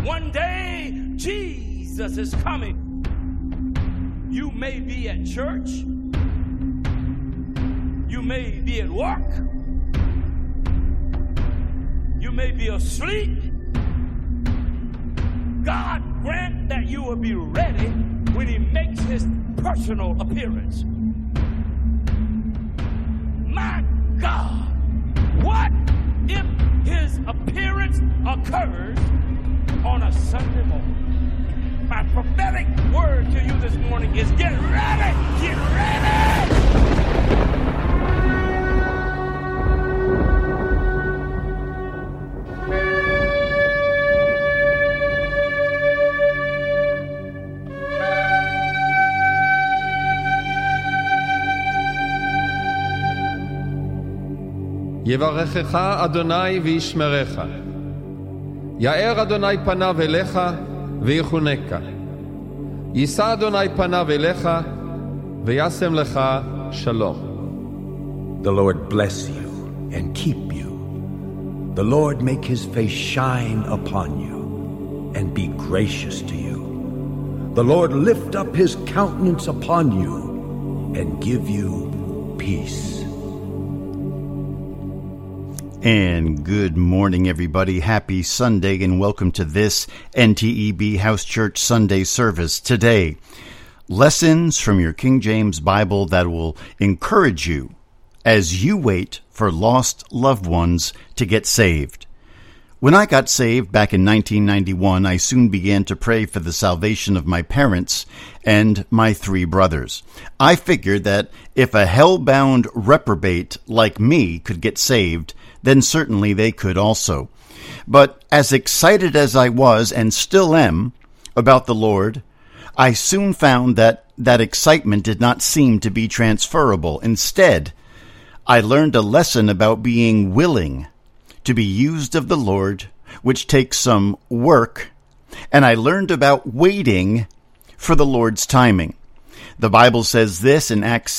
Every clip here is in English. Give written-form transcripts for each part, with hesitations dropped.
One day, Jesus is coming. You may be at church. You may be at work. You may be asleep. God grant that you will be ready when he makes his personal appearance. My God, what if his appearance occurs on a Sunday morning? My prophetic word to you this morning is get ready! Get ready! יברכך אדוני וישמרך. יאר אדוני פניו אליך ויחונקה. יישא אדוני פניו אליך וישם לך שלום. The Lord bless you and keep you. The Lord make his face shine upon you and be gracious to you. The Lord lift up his countenance upon you and give you peace. And good morning, everybody. Happy Sunday, and welcome to this NTEB House Church Sunday service. Today, lessons from your King James Bible that will encourage you as you wait for lost loved ones to get saved. When I got saved back in 1991, I soon began to pray for the salvation of my parents and my 3 brothers. I figured that if a hell-bound reprobate like me could get saved, then certainly they could also. But as excited as I was and still am about the Lord, I soon found that excitement did not seem to be transferable. Instead, I learned a lesson about being willing to be used of the Lord, which takes some work, and I learned about waiting for the Lord's timing. The Bible says this in Acts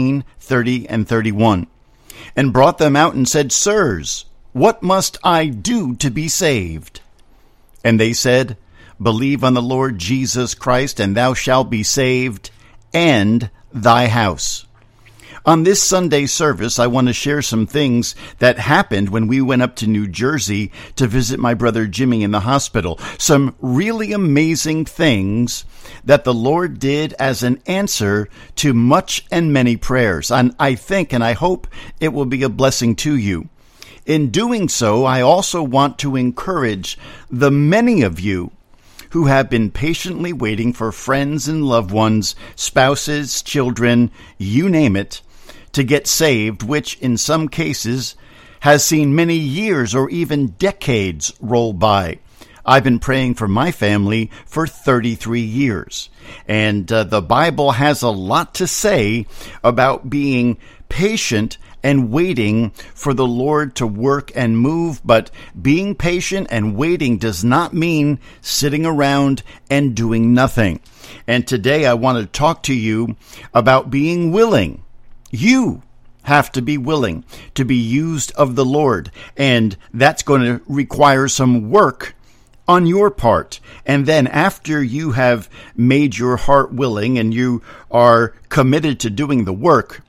16:30 and 31. And brought them out and said, Sirs, what must I do to be saved? And they said, Believe on the Lord Jesus Christ, and thou shalt be saved, and thy house. On this Sunday service, I want to share some things that happened when we went up to New Jersey to visit my brother Jimmy in the hospital. Some really amazing things that the Lord did as an answer to much and many prayers. And I think and I hope it will be a blessing to you. In doing so, I also want to encourage the many of you who have been patiently waiting for friends and loved ones, spouses, children, you name it, to get saved, which in some cases has seen many years or even decades roll by. I've been praying for my family for 33 years. And the Bible has a lot to say about being patient and waiting for the Lord to work and move. But being patient and waiting does not mean sitting around and doing nothing. And today I want to talk to you about being willing. You have to be willing to be used of the Lord, and that's going to require some work on your part. And then after you have made your heart willing and you are committed to doing the work,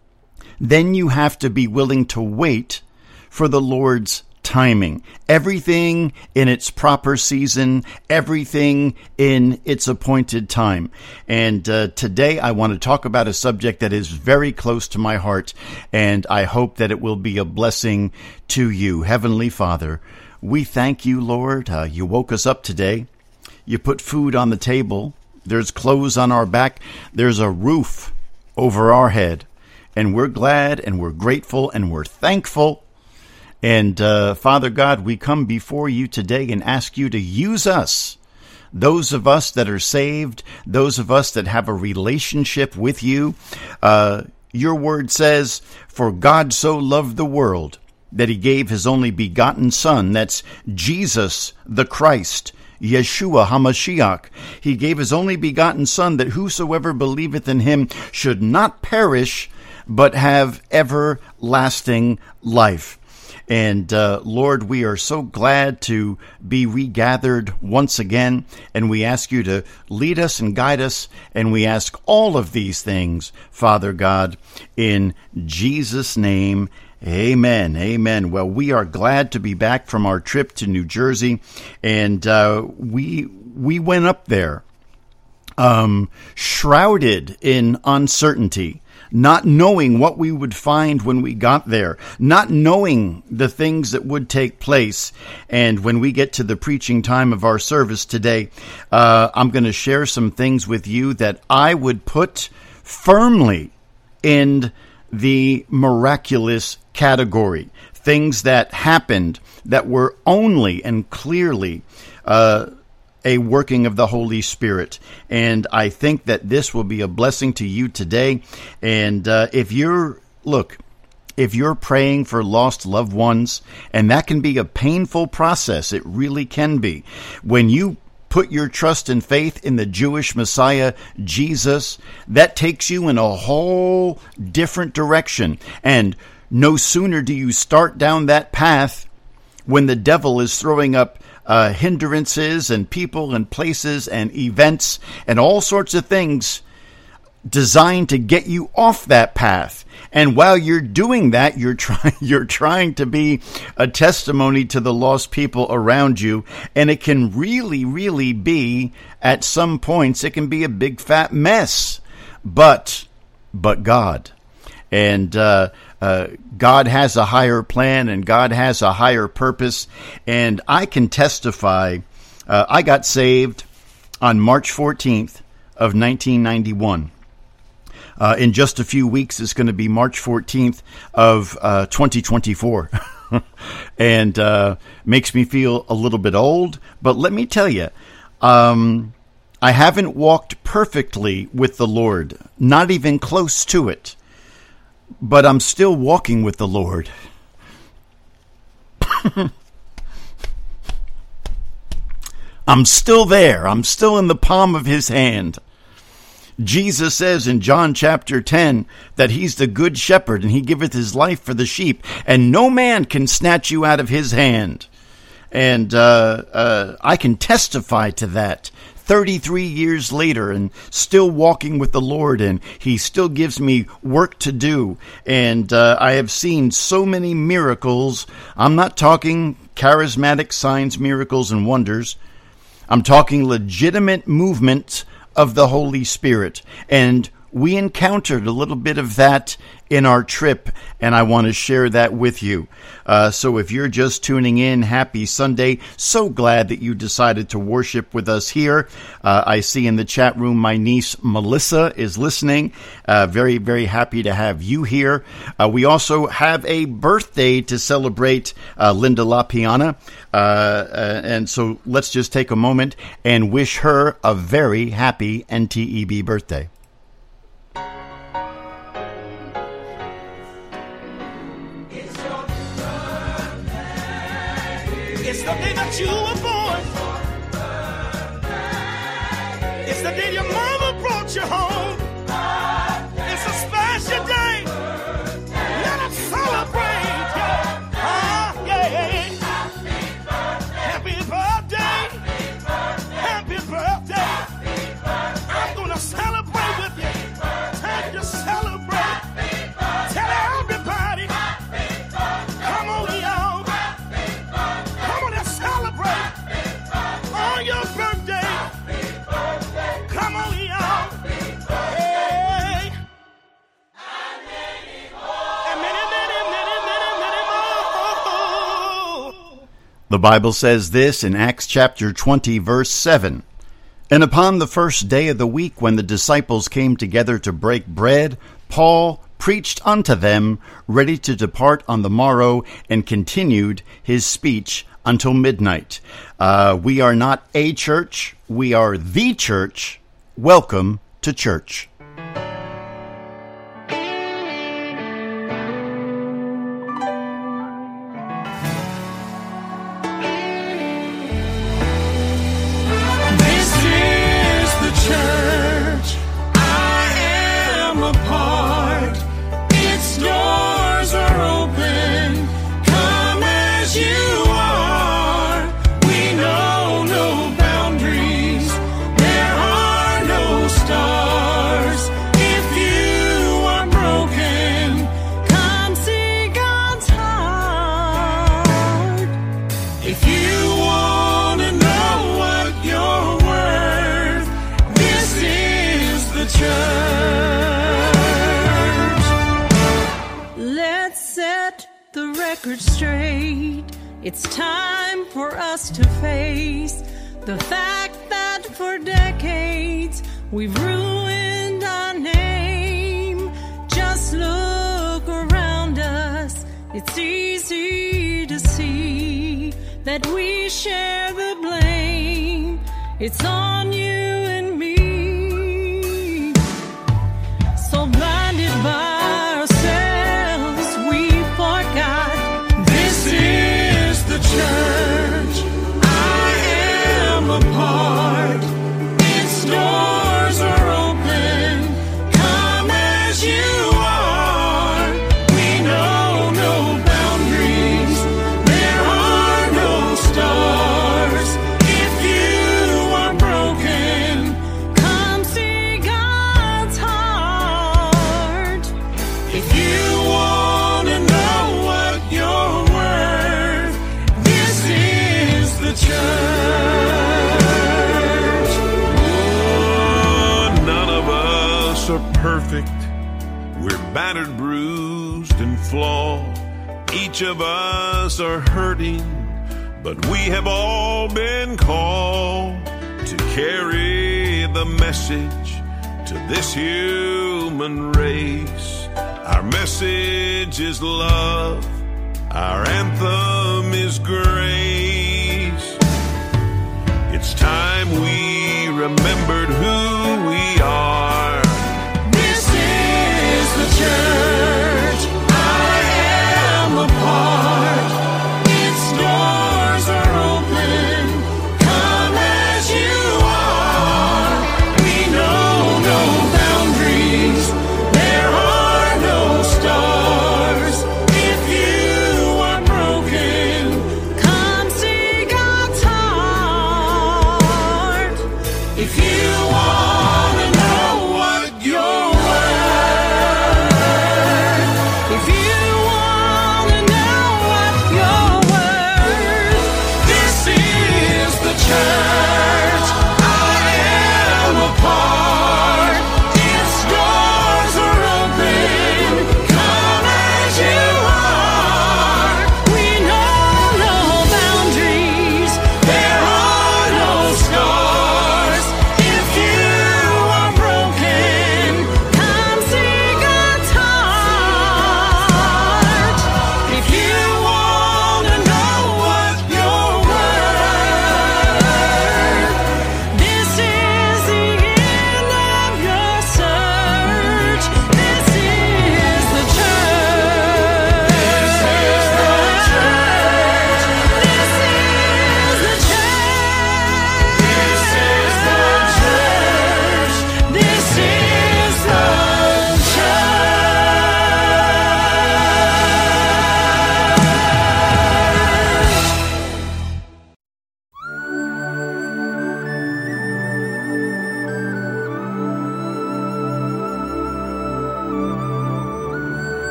then you have to be willing to wait for the Lord's timing. Everything in its proper season, everything in its appointed time. And today I want to talk about a subject that is very close to my heart, and I hope that it will be a blessing to you. Heavenly Father, we thank you, Lord. You woke us up today. You put food on the table. There's clothes on our back. There's a roof over our head. And we're glad and we're grateful and we're thankful. And Father God, we come before you today and ask you to use us, those of us that are saved, those of us that have a relationship with you. Your word says, for God so loved the world that he gave his only begotten Son, that's Jesus the Christ, Yeshua HaMashiach. He gave his only begotten Son that whosoever believeth in him should not perish, but have everlasting life. And Lord, we are so glad to be regathered once again, and we ask you to lead us and guide us, and we ask all of these things, Father God, in Jesus' name. Amen. Amen. Well, we are glad to be back from our trip to New Jersey, and we went up there shrouded in uncertainty, not knowing what we would find when we got there, not knowing the things that would take place. And when we get to the preaching time of our service today, I'm going to share some things with you that I would put firmly in the miraculous category. Things that happened that were only and clearly a working of the Holy Spirit. And I think that this will be a blessing to you today. And if you're praying for lost loved ones, and that can be a painful process, it really can be. When you put your trust and faith in the Jewish Messiah, Jesus, that takes you in a whole different direction. And no sooner do you start down that path when the devil is throwing up hindrances and people and places and events and all sorts of things designed to get you off that path. And while you're doing that, you're trying to be a testimony to the lost people around you. And it can really, really be, at some points, it can be a big fat mess. But God. And God has a higher plan, and God has a higher purpose. And I can testify, I got saved on March 14th of 1991. In just a few weeks, it's going to be March 14th of 2024. And makes me feel a little bit old. But let me tell you, I haven't walked perfectly with the Lord, not even close to it. But I'm still walking with the Lord. I'm still there. I'm still in the palm of his hand. Jesus says in John chapter 10 that he's the good shepherd, and he giveth his life for the sheep, and no man can snatch you out of his hand. And I can testify to that 33 years later, and still walking with the Lord, and he still gives me work to do. And I have seen so many miracles. I'm not talking charismatic signs, miracles, and wonders. I'm talking legitimate movement of the Holy Spirit. And we encountered a little bit of that in our trip, and I want to share that with you. So if you're just tuning in, happy Sunday. So glad that you decided to worship with us here. I see in the chat room my niece Melissa is listening. Very, very happy to have you here. We also have a birthday to celebrate, Linda LaPiana. And so let's just take a moment and wish her a very happy NTEB birthday. It's the day that you were born. It's the day your mama brought you home. It's a special day. Let us celebrate. Happy birthday. Happy birthday. I'm going to celebrate with you. Time to celebrate. Tell everybody. Come on, y'all. On your birthday, come on, y'all. Hey. And many more. The Bible says this in Acts chapter 20, verse 7. And upon the first day of the week, when the disciples came together to break bread, Paul preached unto them, ready to depart on the morrow, and continued his speech until midnight. We are not a church. We are the church. Welcome to church. This is the church. I am a part. Its doors are open. Come record straight. It's time for us to face the fact that for decades we've ruined our name. Just look around us. It's easy to see that we share the blame. It's on you and me. So blinded by ourselves, we forgot this is the church I am a part. Its doors are open. Come as you are. We know no boundaries. There are no stars. If you are broken, come see God's heart. If you want to know what you're worth, this is the church. Oh, none of us are perfect. We're battered, bruised, and flawed. Each of us are hurting, but we have all been called to carry the message to this human race. Our message is love. Our anthem is grace. It's time we remembered who we are. This is the church I am a part. Its doors are open. Come as you are. We know no boundaries. There are no stars. If you are broken, come see God's heart. If you want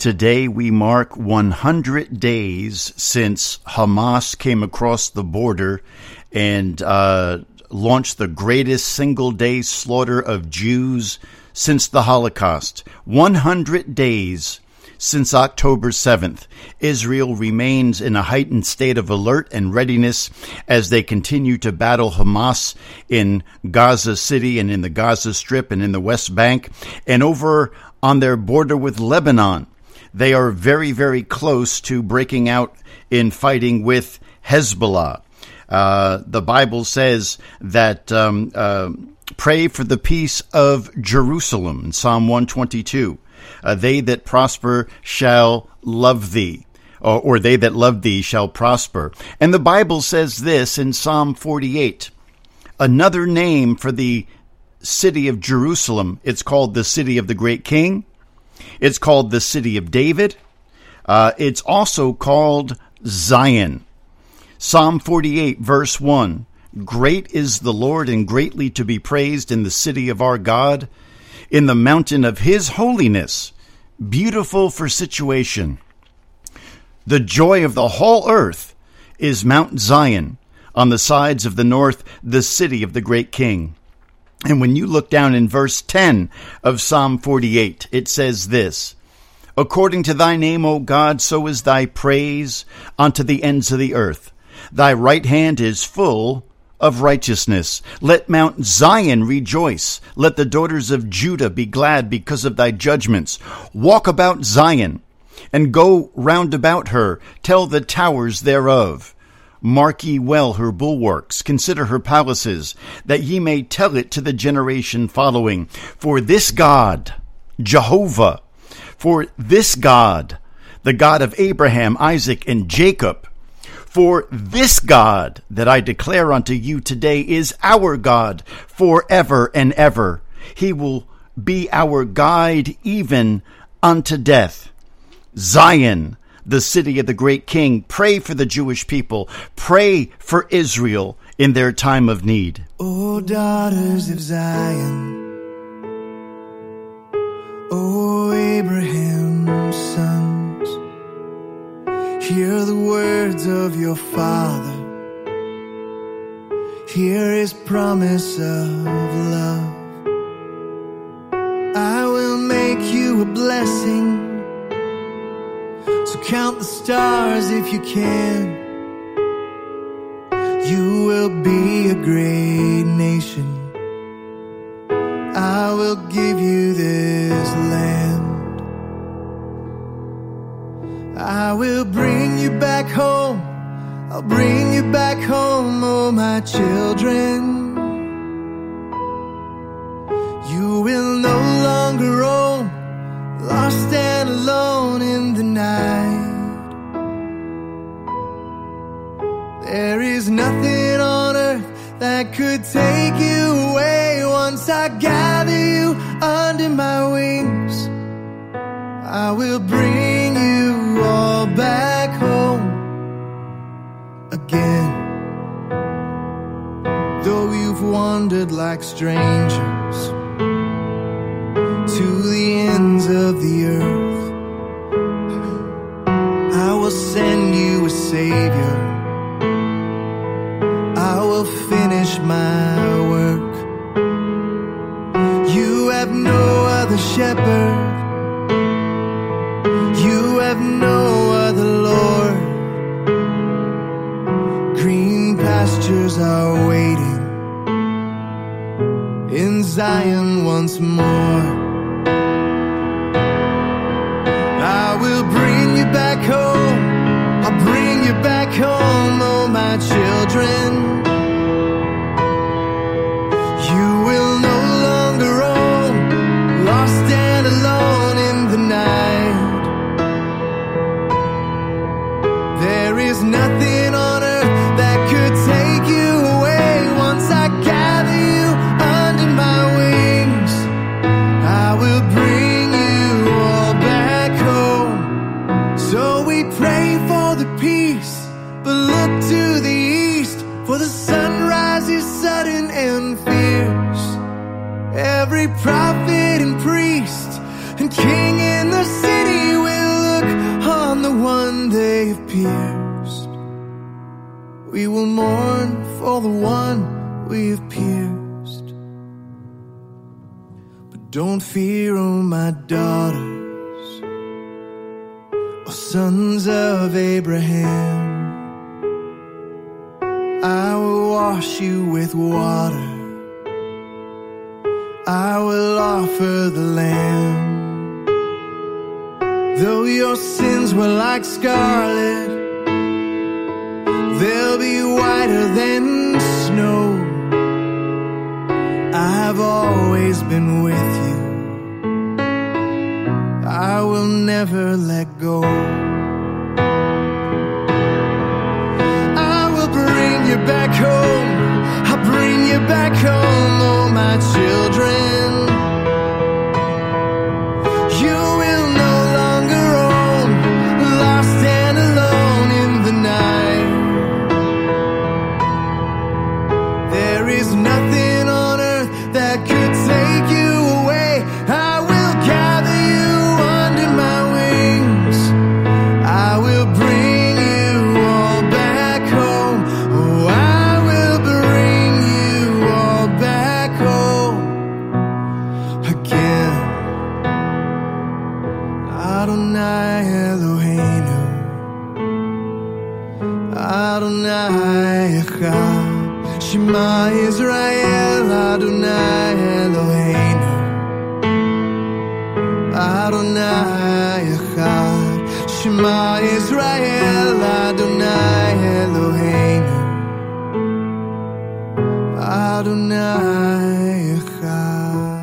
Today we mark 100 days since Hamas came across the border and launched the greatest single-day slaughter of Jews since the Holocaust. 100 days since October 7th. Israel remains in a heightened state of alert and readiness as they continue to battle Hamas in Gaza City and in the Gaza Strip and in the West Bank and over on their border with Lebanon. They are very, very close to breaking out in fighting with Hezbollah. The Bible says that pray for the peace of Jerusalem in Psalm 122. They that prosper shall love thee, or they that love thee shall prosper. And the Bible says this in Psalm 48. Another name for the city of Jerusalem, it's called the city of the great king. It's called the city of David. It's also called Zion. Psalm 48, verse 1. Great is the Lord and greatly to be praised in the city of our God, in the mountain of his holiness, beautiful for situation. The joy of the whole earth is Mount Zion, on the sides of the north, the city of the great king. And when you look down in verse 10 of Psalm 48, it says this, according to thy name, O God, so is thy praise unto the ends of the earth. Thy right hand is full of righteousness. Let Mount Zion rejoice. Let the daughters of Judah be glad because of thy judgments. Walk about Zion and go round about her. Tell the towers thereof. Mark ye well her bulwarks. Consider her palaces, that ye may tell it to the generation following. For this God, Jehovah, for this God, the God of Abraham, Isaac, and Jacob, for this God that I declare unto you today is our God forever and ever. He will be our guide even unto death. Zion, the city of the great king. Pray for the Jewish people. Pray for Israel in their time of need. O daughters of Zion, O Abraham's sons, hear the words of your father. Hear his promise of love. I will make you a blessing, so count the stars if you can. You will be a great nation. I will give you this land. I will bring you back home. I'll bring you back home, oh my children. You will no longer roam, lost and alone in the night. There is nothing on earth that could take you away. Once I gather you under my wings, I will bring you all back home again. Though you've wandered like strangers to the ends of the earth, I will send you a Savior. I will finish my work. You have no other shepherd. You have no other Lord. Green pastures are waiting in Zion once more. I will bring you back home. I'll bring you back home, oh my children. You will no longer roam, lost and alone in the night. There is nothing on earth that could take you away. Once I gather you under my wings, I will bring you all back home. So we pray for the peace, but look to the east, for the sunrise is sudden and fierce. Every prophet and priest and king in the city will one they have pierced. We will mourn for the one we have pierced. But don't fear, oh my daughters, O sons of Abraham. I will wash you with water. I will offer the Lamb. Though your sins were like scarlet, they'll be whiter than snow. I've always been with you. I will never let go. I will bring you back home. I'll bring you back home, oh my children. You will no longer roam, lost and alone in the night. There is nothing on earth that could take you away. I will gather you under my wings. I will bring you all back home. Oh, I will bring you all back home again. Adonai Eloheinu, Adonai Echad, Shema Israel, Adonai Eloheinu, Adonai Echad, Shema Israel, Adonai Eloheinu, Adonai Echad.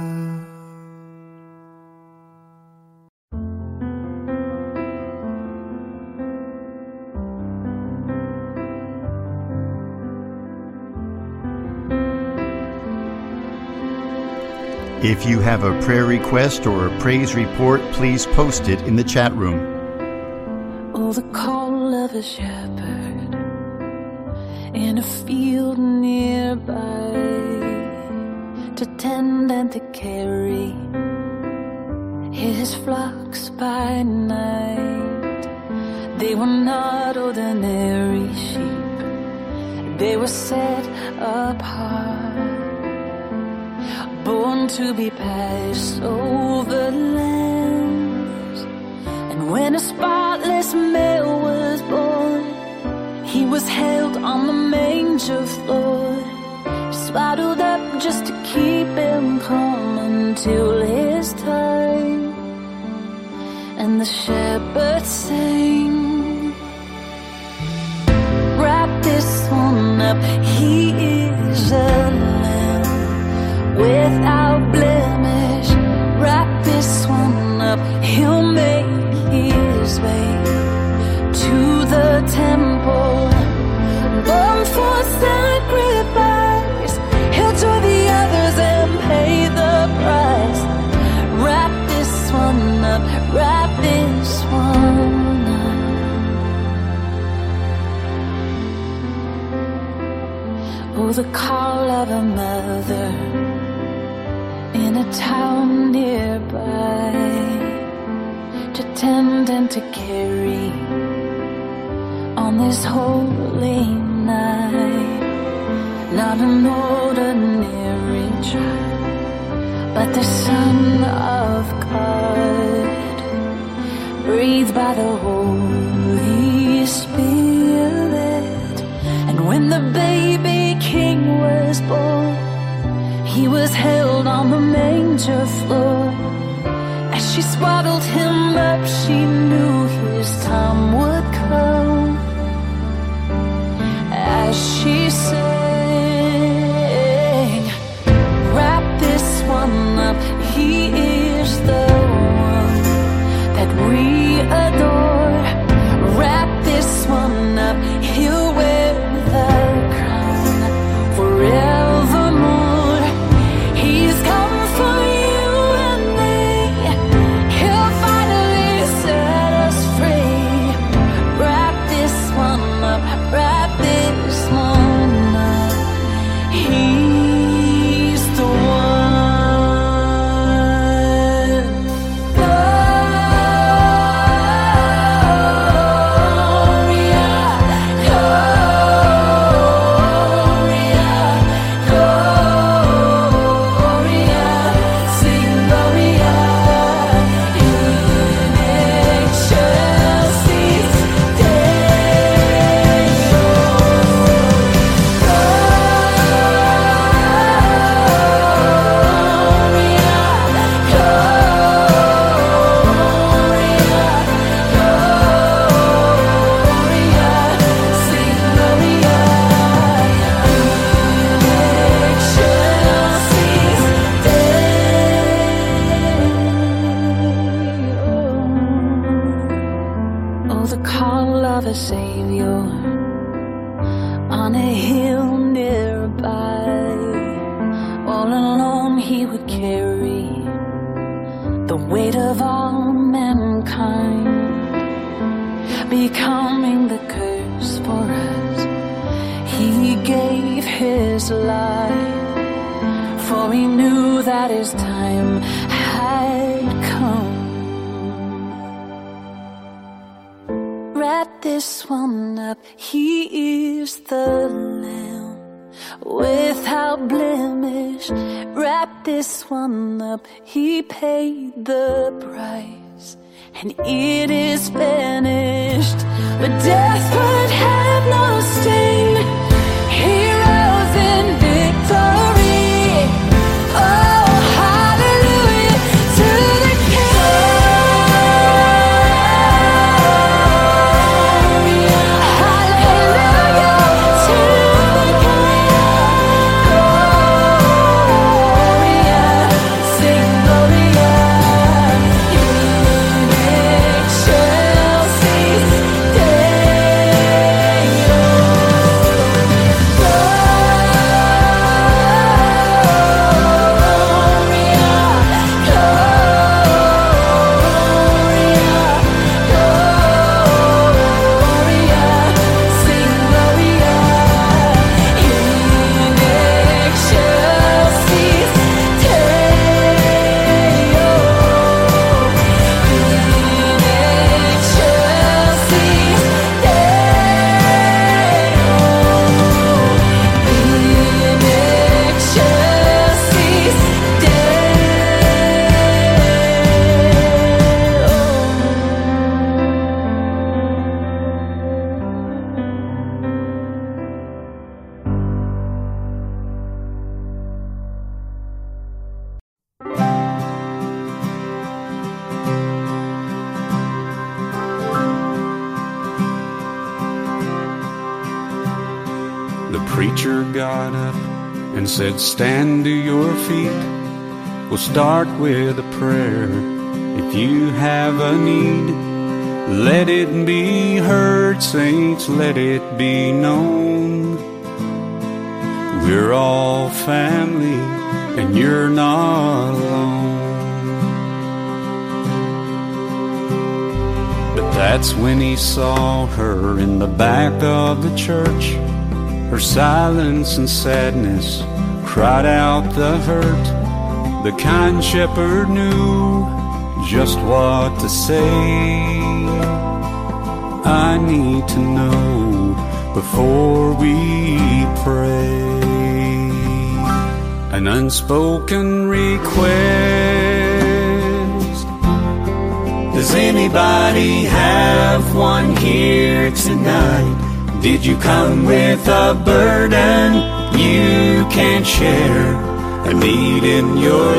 If you have a prayer request or a praise report, please post it in the chat room. Oh, the call of a shepherd in a field nearby, to tend and to carry his flocks by night. They were not ordinary sheep, they were set apart, born to be Passover lambs. And when a spotless male was born, he was held on the manger floor, swaddled up just to keep him calm until his time. And the shepherds sang, wrap this one up, he is a without blemish. Wrap this one up, he'll make his way to the temple, born for sacrifice. He'll join the others and pay the price. Wrap this one up, wrap this one up. Oh, the call of a mother in a town nearby, to tend and to carry on this holy night. Not an ordinary child, but the Son of God, breathed by the Holy Spirit. And when the baby king was born, he was held on the manger floor. As she swaddled him up, she knew his time would come. As she sang, wrap this one up, he is the one that we adore. Wrap this one up, he'll wear the crown forevermore. He's come for you and me. He'll finally set us free. call of a Savior on a hill nearby. All alone he would carry the weight of all mankind, becoming the curse for us. He gave his life, for he knew that his time had come. Wrap this one up, he is the Lamb without blemish. Wrap this one up, he paid the price, and it is finished. But death would have no sting. He rose in victory. Oh, hallelujah to the King. Hallelujah to the King. Sing Gloria in excelsis Deo. The preacher got up and said, "Stand to your feet. We'll start with a prayer. If you have a need, let it be heard, saints, let it be known. We're all family, and you're not alone." But that's when he saw her in the back of the church. Her silence and sadness cried out the hurt. The kind shepherd knew just what to say. I need to know before we pray. An unspoken request. Does anybody have one here tonight? Did you come with a burden you can't share? A need in your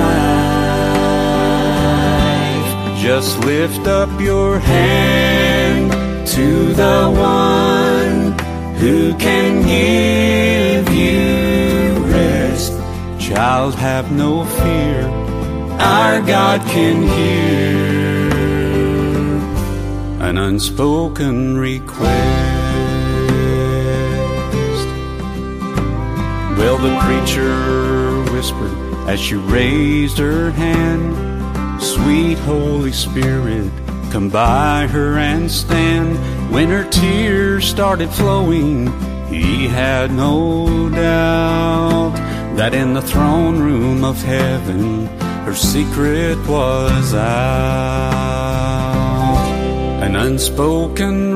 life? Just lift up your hand to the one who can give you rest. Child, have no fear, our God can hear an unspoken request. Well, the preacher whispered as she raised her hand, "Sweet Holy Spirit, come by her and stand." When her tears started flowing, he had no doubt that in the throne room of heaven, her secret was out. An unspoken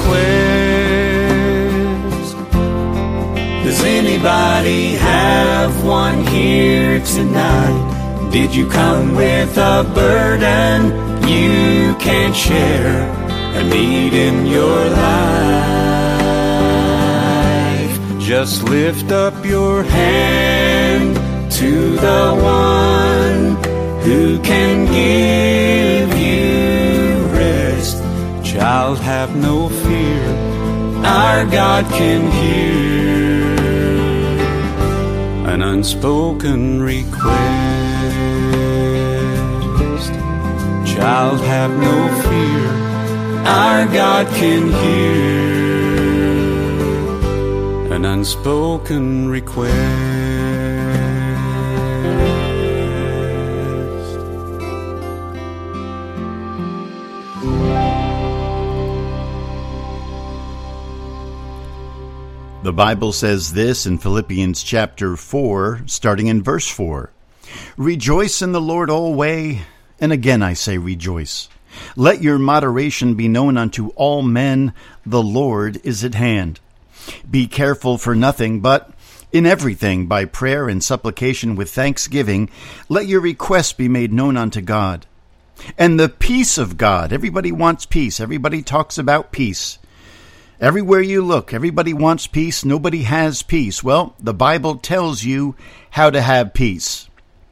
request. Does anybody have one here tonight? Did you come with a burden you can't share? A need in your life? Just lift up your hand to the one who can give you rest. Child, have no fear, our God can hear an unspoken request. Child, have no fear, our God can hear an unspoken request. The Bible says this in Philippians chapter 4, starting in verse 4. Rejoice in the Lord always, and again I say rejoice. Let your moderation be known unto all men, the Lord is at hand. Be careful for nothing, but in everything by prayer and supplication with thanksgiving, let your requests be made known unto God. And the peace of God, everybody wants peace, everybody talks about peace. Everywhere you look, everybody wants peace. Nobody has peace. Well, the Bible tells you how to have peace.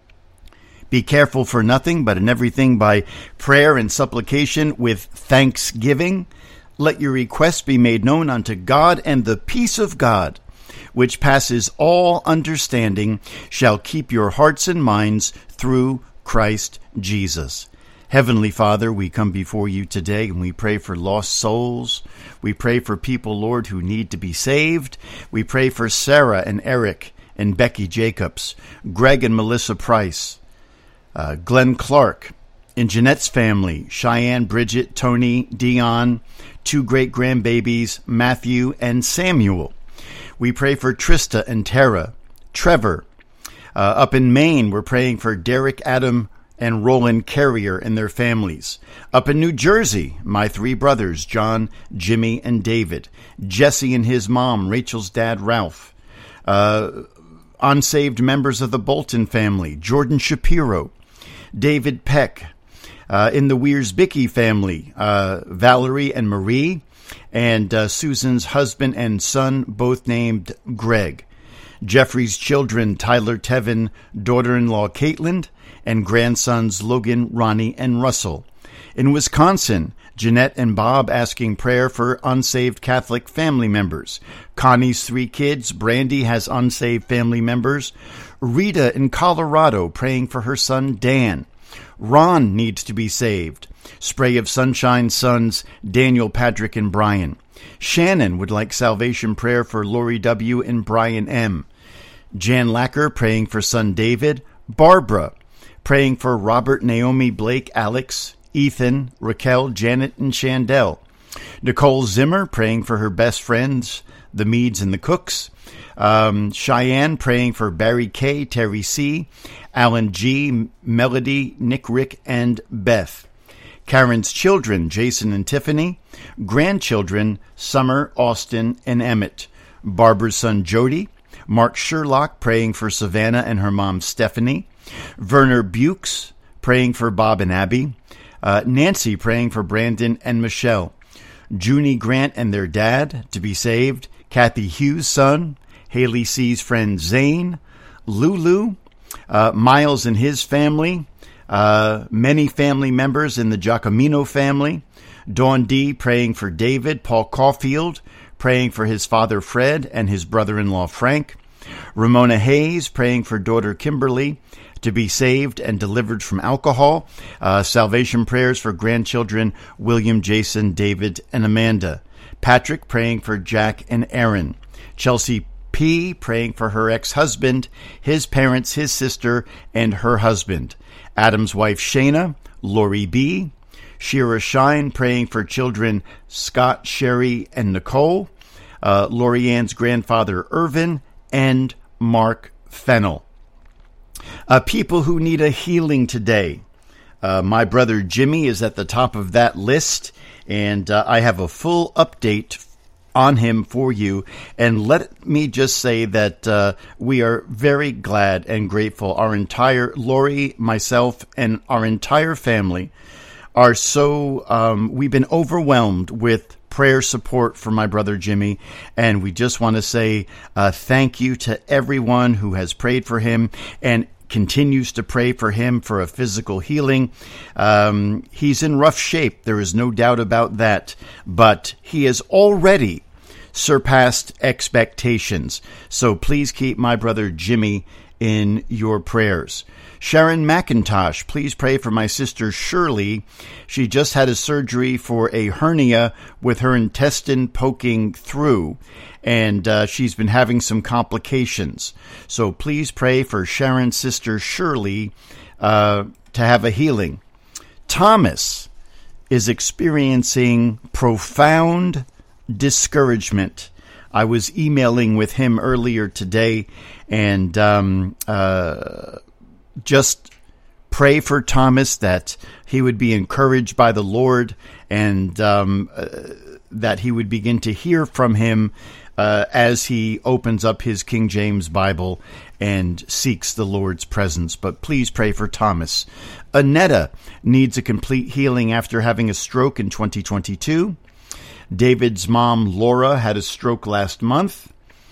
Be careful for nothing, but in everything by prayer and supplication with thanksgiving. Let your requests be made known unto God, and the peace of God, which passes all understanding, shall keep your hearts and minds through Christ Jesus. Heavenly Father, we come before you today and we pray for lost souls. We pray for people, Lord, who need to be saved. We pray for Sarah and Eric and Becky Jacobs, Greg and Melissa Price, Glenn Clark, in Jeanette's family, Cheyenne, Bridget, Tony, Dion, 2 great-grandbabies, Matthew and Samuel. We pray for Trista and Tara, Trevor. Up in Maine, we're praying for Derek, Adam, and Roland Carrier and their families. Up in New Jersey, my 3 brothers, John, Jimmy, and David. Jesse and his mom, Rachel's dad, Ralph. Unsaved members of the Bolton family, Jordan Shapiro, David Peck. In the Wiersbicki family, Valerie and Marie, and Susan's husband and son, both named Greg. Jeffrey's children, Tyler Tevin, daughter-in-law Caitlin, and grandsons Logan, Ronnie, and Russell. In Wisconsin, Jeanette and Bob asking prayer for unsaved Catholic family members. Connie's 3 kids, Brandy, has unsaved family members. Rita in Colorado praying for her son Dan. Ron needs to be saved. Spray of Sunshine's sons, Daniel, Patrick, and Brian. Shannon would like salvation prayer for Lori W. and Brian M. Jan Lacker praying for son David. Barbara praying for Robert, Naomi, Blake, Alex, Ethan, Raquel, Janet, and Chandel. Nicole Zimmer praying for her best friends, the Meads and the Cooks. Cheyenne praying for Barry K., Terry C., Alan G., Melody, Nick, Rick, and Beth. Karen's children, Jason and Tiffany. Grandchildren, Summer, Austin, and Emmett. Barbara's son, Jody. Mark Sherlock praying for Savannah and her mom, Stephanie. Werner Bukes praying for Bob and Abby. Nancy praying for Brandon and Michelle. Junie Grant and their dad to be saved. Kathy Hughes' son. Haley C.'s friend Zane. Lulu. Miles and his family. Many family members in the Giacomino family. Dawn D. praying for David. Paul Caulfield praying for his father Fred and his brother-in-law Frank. Ramona Hayes praying for daughter Kimberly to be saved and delivered from alcohol. Salvation prayers for grandchildren William, Jason, David, and Amanda. Patrick praying for Jack and Aaron. Chelsea P. praying for her ex-husband, his parents, his sister, and her husband. Adam's wife Shayna. Lori B. Shira Shine praying for children Scott, Sherry, and Nicole. Lori Ann's grandfather Irvin, and Mark Fennel. People who need a healing today. My brother Jimmy is at the top of that list, and I have a full update on him for you. And let me just say that we are very glad and grateful. Our entire, Lori, myself, and our entire family are so, we've been overwhelmed with prayer support for my brother Jimmy, and we just want to say thank you to everyone who has prayed for him and continues to pray for him for a physical healing. He's in rough shape, there is no doubt about that, but he has already surpassed expectations. So please keep my brother Jimmy in your prayers. Sharon McIntosh, please pray for my sister Shirley. She just had a surgery for a hernia with her intestine poking through, and she's been having some complications. So please pray for Sharon's sister Shirley to have a healing. Thomas is experiencing profound discouragement. I was emailing with him earlier today, and just pray for Thomas that he would be encouraged by the Lord, and that he would begin to hear from him as he opens up his King James Bible and seeks the Lord's presence. But please pray for Thomas. Annetta needs a complete healing after having a stroke in 2022. David's mom, Laura, had a stroke last month.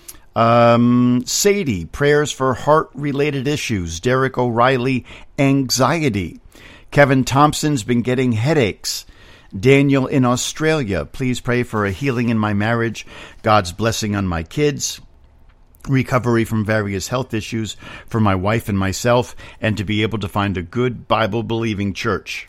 Sadie, prayers for heart-related issues. Derek O'Reilly, anxiety. Kevin Thompson's been getting headaches. Daniel in Australia, please pray for a healing in my marriage, God's blessing on my kids, recovery from various health issues for my wife and myself, and to be able to find a good Bible-believing church.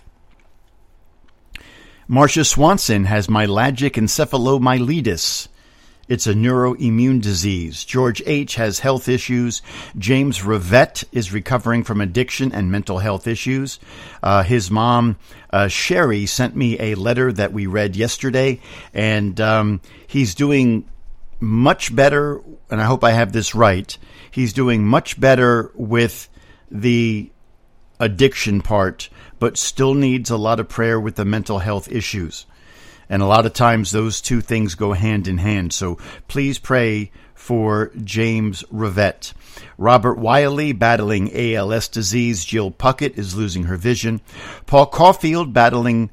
Marcia Swanson has myalgic encephalomyelitis. It's a neuroimmune disease. George H. has health issues. James Rivette is recovering from addiction and mental health issues. His mom, Sherry, sent me a letter that we read yesterday, and he's doing much better, and I hope I have this right. He's doing much better with the addiction part, but still needs a lot of prayer with the mental health issues. And a lot of times those two things go hand in hand. So please pray for James Rivette. Robert Wiley battling ALS disease. Jill Puckett is losing her vision. Paul Caulfield battling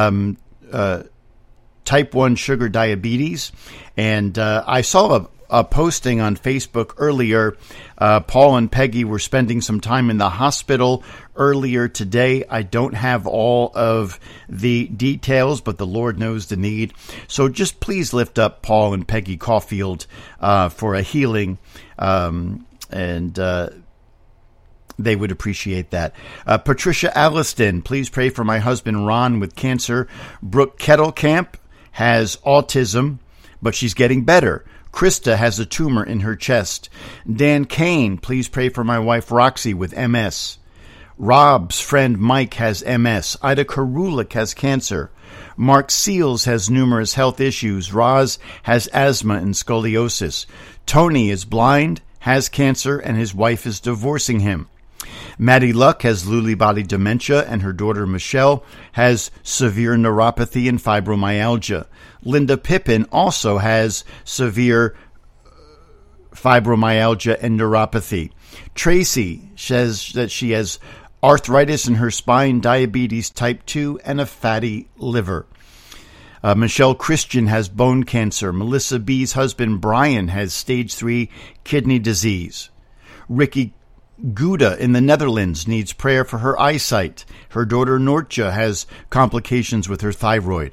type 1 sugar diabetes. And I saw a posting on Facebook earlier. Paul and Peggy were spending some time in the hospital earlier today. I don't have all of the details, but the Lord knows the need. So just please lift up Paul and Peggy Caulfield for a healing, and they would appreciate that. Patricia Alliston, please pray for my husband Ron with cancer. Brooke Kettlecamp has autism, but she's getting better. Krista has a tumor in her chest. Dan Kane, please pray for my wife Roxy with MS. Rob's friend Mike has MS. Ida Karulik has cancer. Mark Seals has numerous health issues. Roz has asthma and scoliosis. Tony is blind, has cancer, and his wife is divorcing him. Maddie Luck has Lewy body dementia, and her daughter Michelle has severe neuropathy and fibromyalgia. Linda Pippin also has severe fibromyalgia and neuropathy. Tracy says that she has arthritis in her spine, diabetes type 2, and a fatty liver. Michelle Christian has bone cancer. Melissa B's husband Brian has stage 3 kidney disease. Ricky Gouda in the Netherlands needs prayer for her eyesight. Her daughter Nortja has complications with her thyroid.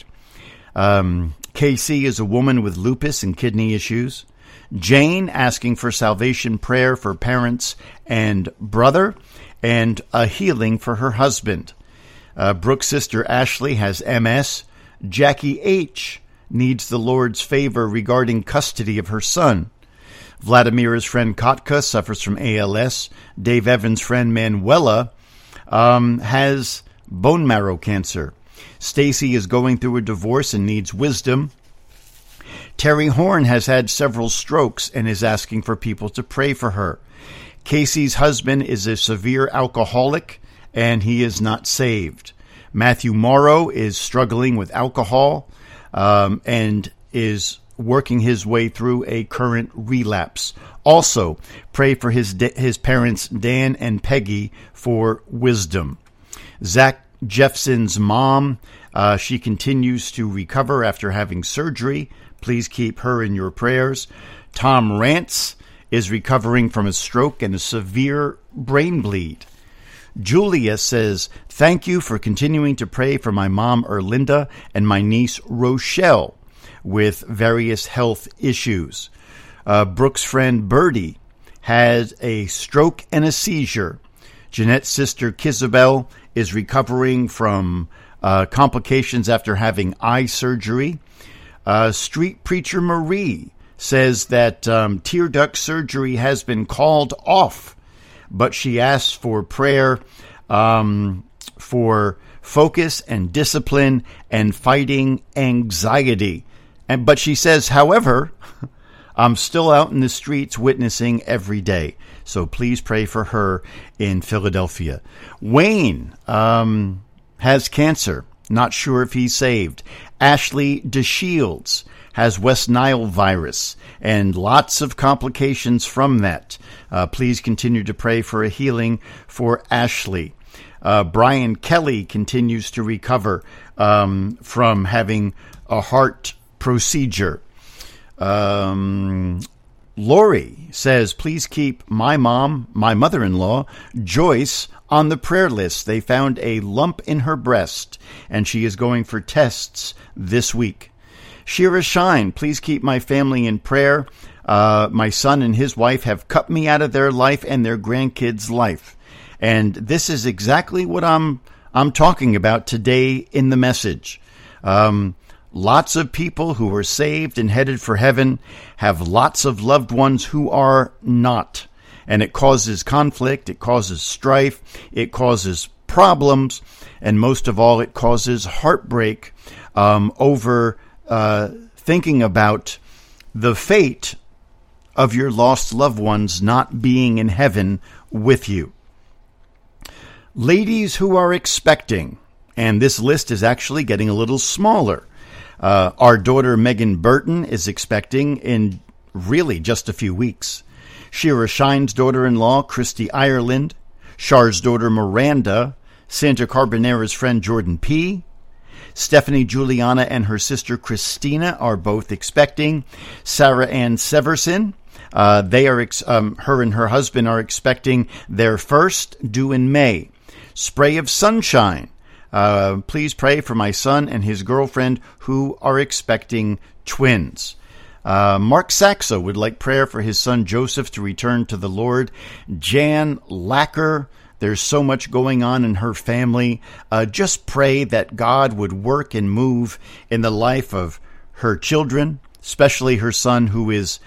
KC is a woman with lupus and kidney issues. Jane asking for salvation prayer for parents and brother, and a healing for her husband. Brooke's sister Ashley has MS. Jackie H. needs the Lord's favor regarding custody of her son. Vladimira's friend Katka suffers from ALS. Dave Evans' friend Manuela has bone marrow cancer. Stacy is going through a divorce and needs wisdom. Terry Horn has had several strokes and is asking for people to pray for her. Casey's husband is a severe alcoholic and he is not saved. Matthew Morrow is struggling with alcohol and is working his way through a current relapse. Also, pray for his parents, Dan and Peggy, for wisdom. Zach Jeffson's mom, she continues to recover after having surgery. Please keep her in your prayers. Tom Rance is recovering from a stroke and a severe brain bleed. Julia says, thank you for continuing to pray for my mom, Erlinda, and my niece, Rochelle, with various health issues. Brooke's friend Birdie had a stroke and a seizure. Jeanette's sister, Kizabel, is recovering from complications after having eye surgery. Street preacher Marie says that tear duct surgery has been called off, but she asks for prayer for focus and discipline and fighting anxiety. But she says, however, I'm still out in the streets witnessing every day. So please pray for her in Philadelphia. Wayne has cancer. Not sure if he's saved. Ashley DeShields has West Nile virus and lots of complications from that. Please continue to pray for a healing for Ashley. Brian Kelly continues to recover from having a heart procedure. Lori says, please keep my mother-in-law, Joyce, on the prayer list. They found a lump in her breast, and she is going for tests this week. Shira Shine, please keep my family in prayer. My son and his wife have cut me out of their life and their grandkids' life. And this is exactly what I'm talking about today in the message. Lots of people who are saved and headed for heaven have lots of loved ones who are not. And it causes conflict, it causes strife, it causes problems, and most of all, it causes heartbreak over thinking about the fate of your lost loved ones not being in heaven with you. Ladies who are expecting, and this list is actually getting a little smaller. Our daughter Megan Burton is expecting in really just a few weeks. Shira Shine's daughter-in-law, Christy Ireland, Char's daughter Miranda, Santa Carbonera's friend Jordan P., Stephanie Juliana and her sister Christina are both expecting. Sarah Ann Severson, her and her husband are expecting their first, due in May. Spray of Sunshine. Please pray for my son and his girlfriend who are expecting twins. Mark Saxo would like prayer for his son Joseph to return to the Lord. Jan Lacker, there's so much going on in her family. Just pray that God would work and move in the life of her children, especially her son who is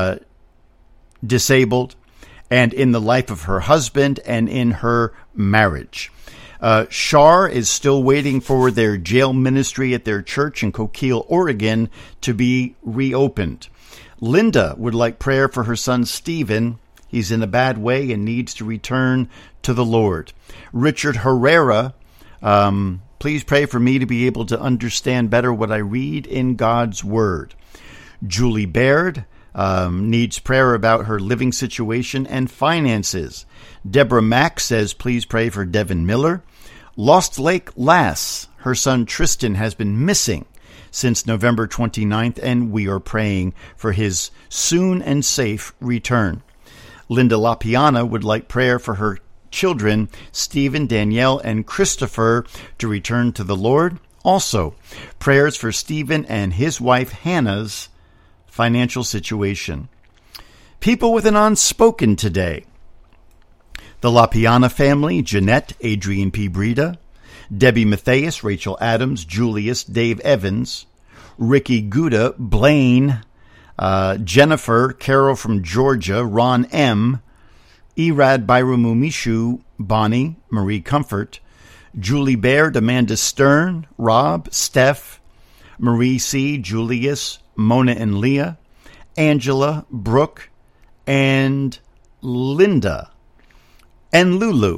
disabled, and in the life of her husband and in her marriage. Char is still waiting for their jail ministry at their church in Coquille, Oregon, to be reopened. Linda would like prayer for her son Stephen. He's in a bad way and needs to return to the Lord. Richard Herrera, please pray for me to be able to understand better what I read in God's Word. Julie Baird needs prayer about her living situation and finances. Deborah Mack says, please pray for Devin Miller. Lost Lake Lass, her son Tristan has been missing since November 29th, and we are praying for his soon and safe return. Linda LaPiana would like prayer for her children, Stephen, Danielle, and Christopher, to return to the Lord. Also, prayers for Stephen and his wife Hannah's financial situation. People with an unspoken today. The LaPiana family, Jeanette, Adrian P. Breda, Debbie Matthias, Rachel Adams, Julius, Dave Evans, Ricky Gouda, Blaine, Jennifer, Carol from Georgia, Ron M., Irad Bayramumishu, Bonnie, Marie Comfort, Julie Baird, Amanda Stern, Rob, Steph, Marie C., Julius, Mona and Leah, Angela, Brooke, and Linda, and Lulu.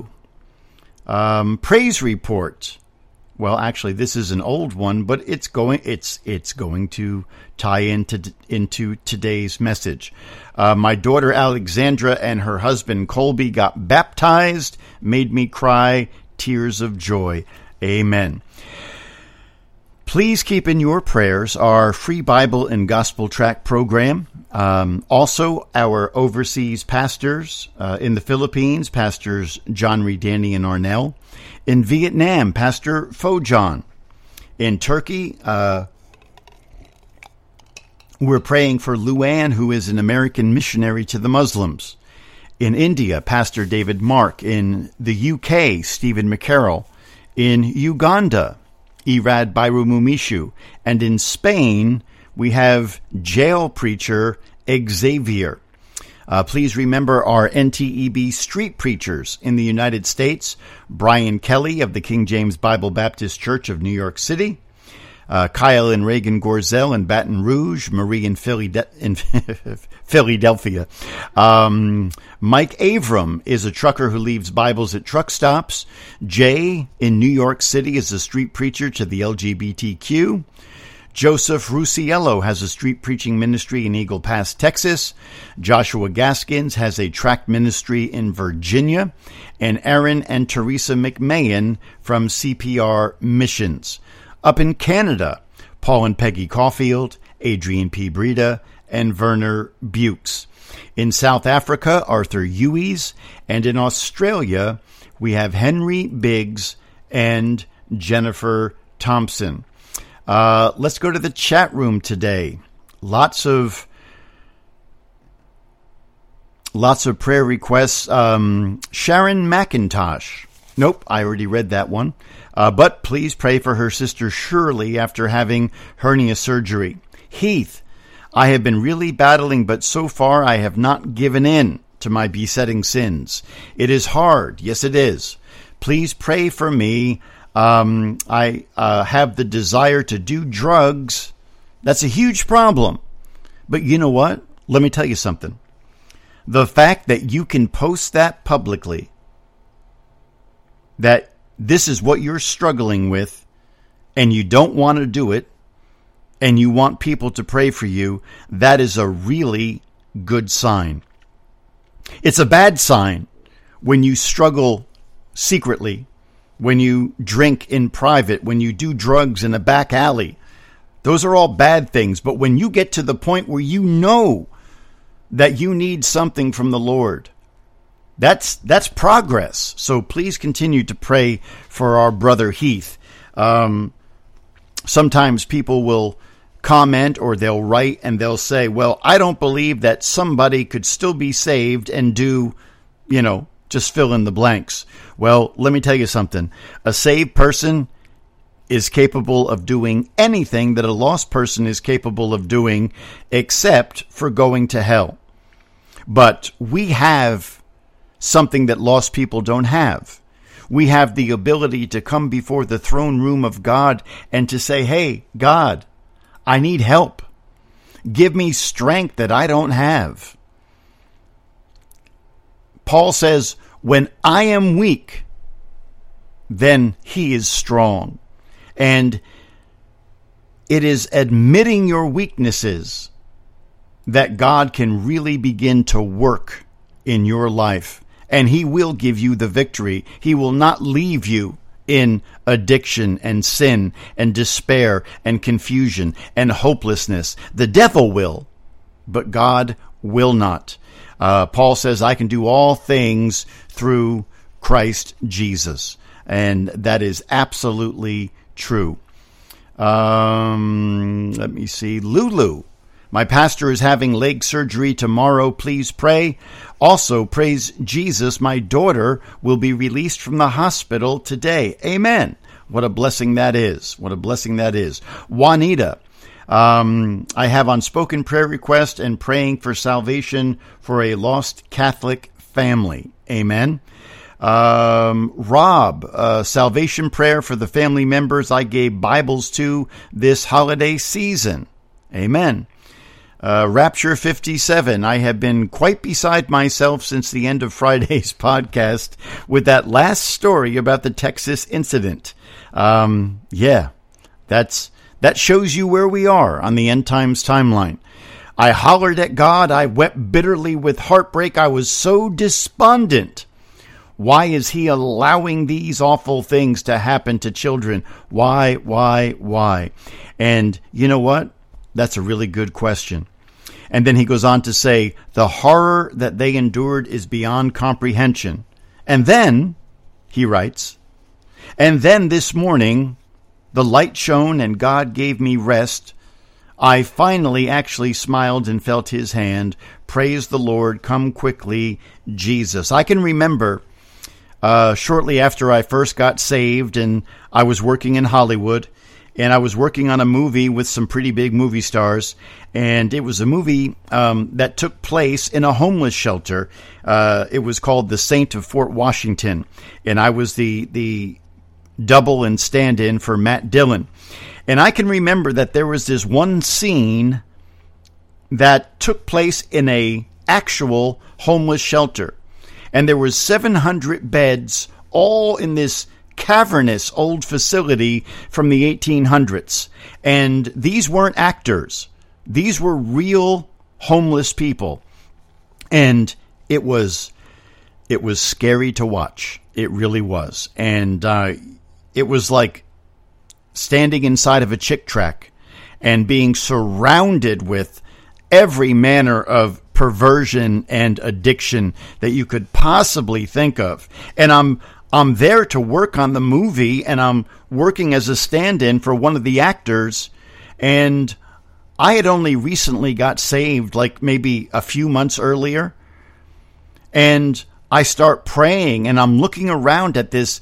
Praise report. Well, actually, this is an old one, but it's going to tie into today's message. My daughter Alexandra and her husband Colby got baptized, made me cry, tears of joy. Amen. Please keep in your prayers our free Bible and Gospel Tract program. Also, our overseas pastors in the Philippines, Pastors John Redani and Arnell. In Vietnam, Pastor Pho John. In Turkey, we're praying for Luann, who is an American missionary to the Muslims. In India, Pastor David Mark. In the UK, Stephen McCarroll. In Uganda, Irad Bayrumushu. And in Spain, we have jail preacher Xavier. Please remember our NTEB street preachers in the United States. Brian Kelly of the King James Bible Baptist Church of New York City. Kyle and Reagan Gorzel in Baton Rouge. Marie in Philadelphia. Mike Avram is a trucker who leaves Bibles at truck stops. Jay in New York City is a street preacher to the LGBTQ. Joseph Rusiello has a street preaching ministry in Eagle Pass, Texas. Joshua Gaskins has a tract ministry in Virginia. And Aaron and Teresa McMahon from CPR Missions. Up in Canada, Paul and Peggy Caulfield, Adrian P. Breda, and Werner Bukes. In South Africa, Arthur Hueys. And in Australia, we have Henry Biggs and Jennifer Thompson. Let's go to the chat room today. Lots of prayer requests. Sharon McIntosh. Nope, I already read that one. But please pray for her sister Shirley after having hernia surgery. Heath, I have been really battling, but so far I have not given in to my besetting sins. It is hard. Yes, it is. Please pray for me. I have the desire to do drugs. That's a huge problem. But you know what? Let me tell you something. The fact that you can post that publicly, that this is what you're struggling with, and you don't want to do it, and you want people to pray for you, that is a really good sign. It's a bad sign when you struggle secretly, when you drink in private, when you do drugs in a back alley. Those are all bad things. But when you get to the point where you know that you need something from the Lord, that's progress. So please continue to pray for our brother Heath. Sometimes people will comment or they'll write and they'll say, well, I don't believe that somebody could still be saved and do, just fill in the blanks. Well, let me tell you something. A saved person is capable of doing anything that a lost person is capable of doing, except for going to hell. But we have something that lost people don't have. We have the ability to come before the throne room of God and to say, hey, God, I need help. Give me strength that I don't have. Paul says, when I am weak, then he is strong. And it is admitting your weaknesses that God can really begin to work in your life. And he will give you the victory. He will not leave you in addiction and sin and despair and confusion and hopelessness. The devil will, but God will not. Paul says, I can do all things through Christ Jesus. And that is absolutely true. Let me see. Lulu, my pastor is having leg surgery tomorrow. Please pray. Also, praise Jesus, my daughter will be released from the hospital today. Amen. What a blessing that is. What a blessing that is. Juanita, I have unspoken prayer request and praying for salvation for a lost Catholic family. Amen. Rob, salvation prayer for the family members I gave Bibles to this holiday season. Amen. Rapture 57, I have been quite beside myself since the end of Friday's podcast with that last story about the Texas incident. That shows you where we are on the end times timeline. I hollered at God. I wept bitterly with heartbreak. I was so despondent. Why is he allowing these awful things to happen to children? Why? And you know what? That's a really good question. And then he goes on to say, the horror that they endured is beyond comprehension. And then, he writes, and then this morning, the light shone and God gave me rest. I finally actually smiled and felt his hand. Praise the Lord. Come quickly, Jesus. I can remember shortly after I first got saved, and I was working in Hollywood, and I was working on a movie with some pretty big movie stars, and it was a movie that took place in a homeless shelter. It was called The Saint of Fort Washington, and I was the double and stand-in for Matt Dillon. And I can remember that there was this one scene that took place in a actual homeless shelter, and there was 700 beds all in this cavernous old facility from the 1800s. And these weren't actors. These were real homeless people. And it was scary to watch. It really was. And it was like standing inside of a Chick tract and being surrounded with every manner of perversion and addiction that you could possibly think of. And I'm there to work on the movie, and I'm working as a stand-in for one of the actors, and I had only recently got saved, like maybe a few months earlier, and I start praying, and I'm looking around at this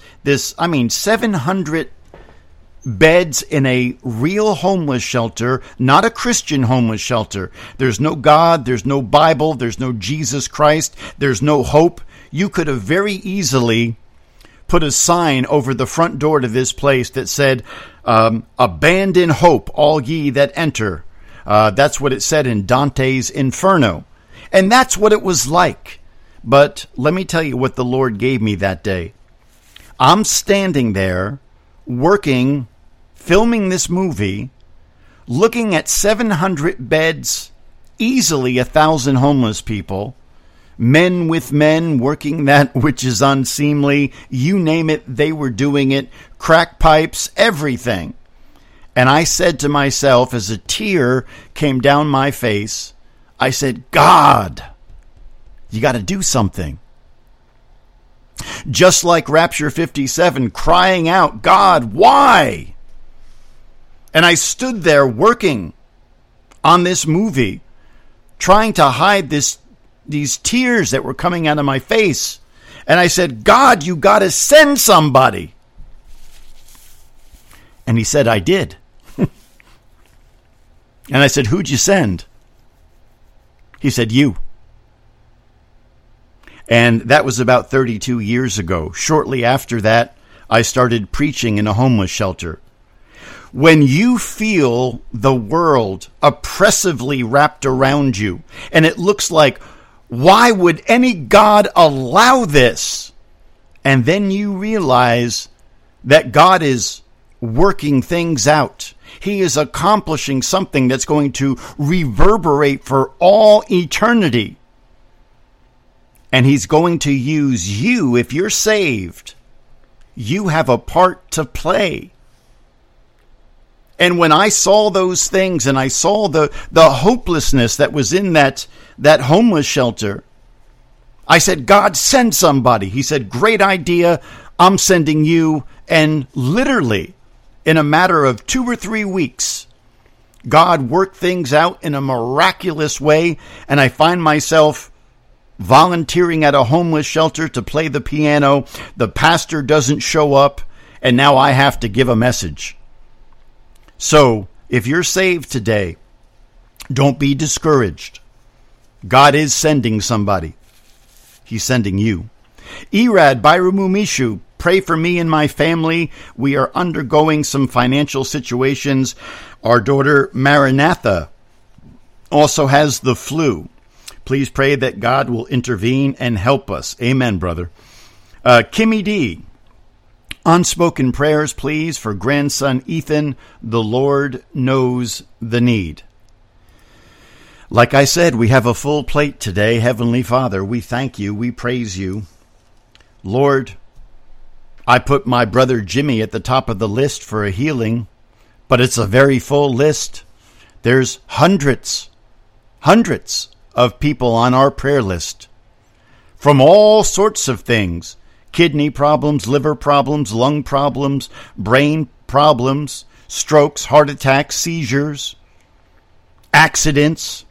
700 beds in a real homeless shelter, not a Christian homeless shelter. There's no God, there's no Bible, there's no Jesus Christ, there's no hope. You could have very easily put a sign over the front door to this place that said, abandon hope, all ye that enter. That's what it said in Dante's Inferno. And that's what it was like. But let me tell you what the Lord gave me that day. I'm standing there, working, filming this movie, looking at 700 beds, easily 1,000 homeless people, men with men working that which is unseemly, you name it, they were doing it, crack pipes, everything. And I said to myself, as a tear came down my face, I said, God, you got to do something. Just like Rapture 57, crying out, God, why? And I stood there working on this movie, trying to hide these tears that were coming out of my face. And I said, God, you got to send somebody. And he said, I did. And I said, who'd you send? He said, you. And that was about 32 years ago. Shortly after that, I started preaching in a homeless shelter. When you feel the world oppressively wrapped around you, and it looks like, why would any God allow this? And then you realize that God is working things out. He is accomplishing something that's going to reverberate for all eternity. And he's going to use you. If you're saved, you have a part to play. And when I saw those things, and I saw the hopelessness that was in that homeless shelter, I said, God, send somebody. He said, great idea. I'm sending you. And literally, in a matter of 2 or 3 weeks, God worked things out in a miraculous way. And I find myself volunteering at a homeless shelter to play the piano. The pastor doesn't show up, and now I have to give a message. So, if you're saved today, don't be discouraged. God is sending somebody. He's sending you. Irad Bayramumishu, pray for me and my family. We are undergoing some financial situations. Our daughter Maranatha also has the flu. Please pray that God will intervene and help us. Amen, brother. Kimmy D. Unspoken prayers, please, for grandson Ethan. The Lord knows the need. Like I said, we have a full plate today. Heavenly Father, we thank you. We praise you. Lord, I put my brother Jimmy at the top of the list for a healing, but it's a very full list. There's hundreds of people on our prayer list from all sorts of things. Kidney problems, liver problems, lung problems, brain problems, strokes, heart attacks, seizures. accidents.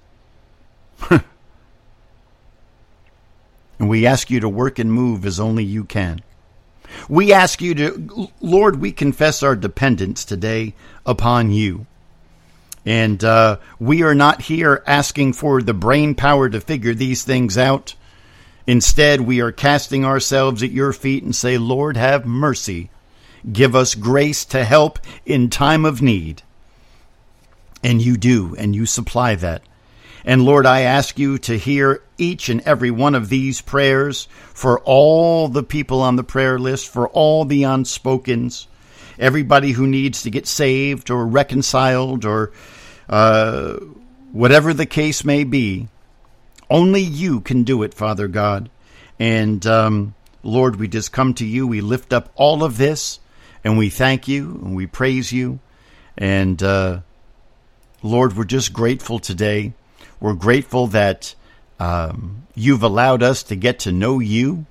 And we ask you to work and move as only you can. We ask you to, Lord, we confess our dependence today upon you. And we are not here asking for the brain power to figure these things out. Instead, we are casting ourselves at your feet and say, Lord, have mercy. Give us grace to help in time of need. And you do, and you supply that. And Lord, I ask you to hear each and every one of these prayers for all the people on the prayer list, for all the unspokens, everybody who needs to get saved or reconciled or whatever the case may be. Only you can do it, Father God. And Lord, we just come to you. We lift up all of this, and we thank you, and we praise you. And Lord, we're just grateful today. We're grateful that you've allowed us to get to know you.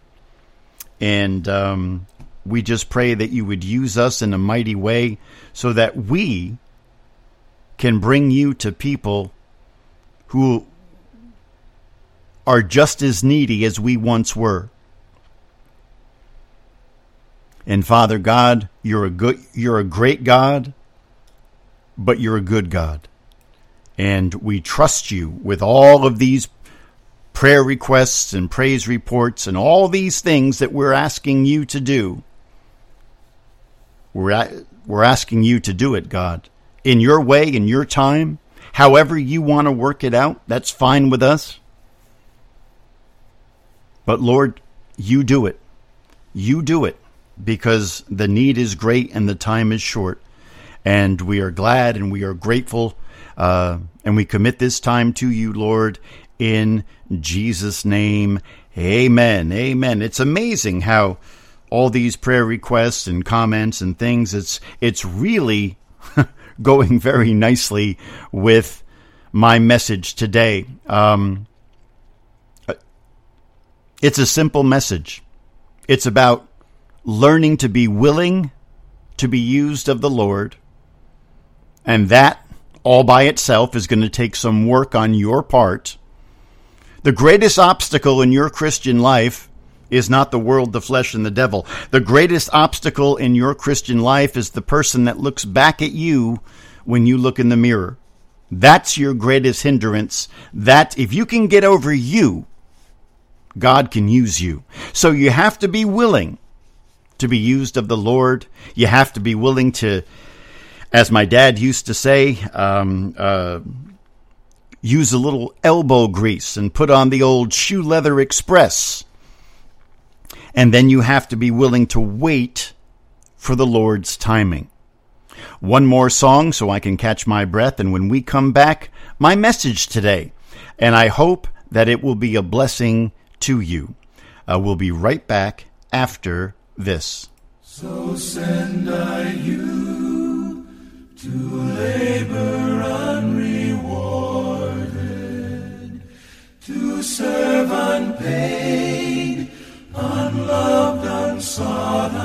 And we just pray that you would use us in a mighty way so that we can bring you to people who are just as needy as we once were. And Father God, you're a great God, but you're a good God. And we trust you with all of these prayer requests and praise reports and all these things that we're asking you to do. We're asking you to do it, God, in your way, in your time, however you want to work it out. That's fine with us. But Lord, you do it. You do it because the need is great and the time is short. And we are glad and we are grateful. And we commit this time to you, Lord, in Jesus' name. Amen. Amen. It's amazing how all these prayer requests and comments and things, it's really going very nicely with my message today. It's a simple message. It's about learning to be willing to be used of the Lord, and that all by itself is going to take some work on your part. The greatest obstacle in your Christian life is not the world, the flesh, and the devil. The greatest obstacle in your Christian life is the person that looks back at you when you look in the mirror. That's your greatest hindrance. That if you can get over you, God can use you. So you have to be willing to be used of the Lord. You have to be willing to, as my dad used to say, use a little elbow grease and put on the old shoe leather express. And then you have to be willing to wait for the Lord's timing. One more song so I can catch my breath, and when we come back, my message today. And I hope that it will be a blessing to you. We'll be right back after this. So send I you to labor unrewarded, to serve unpaid, unloved, unsought,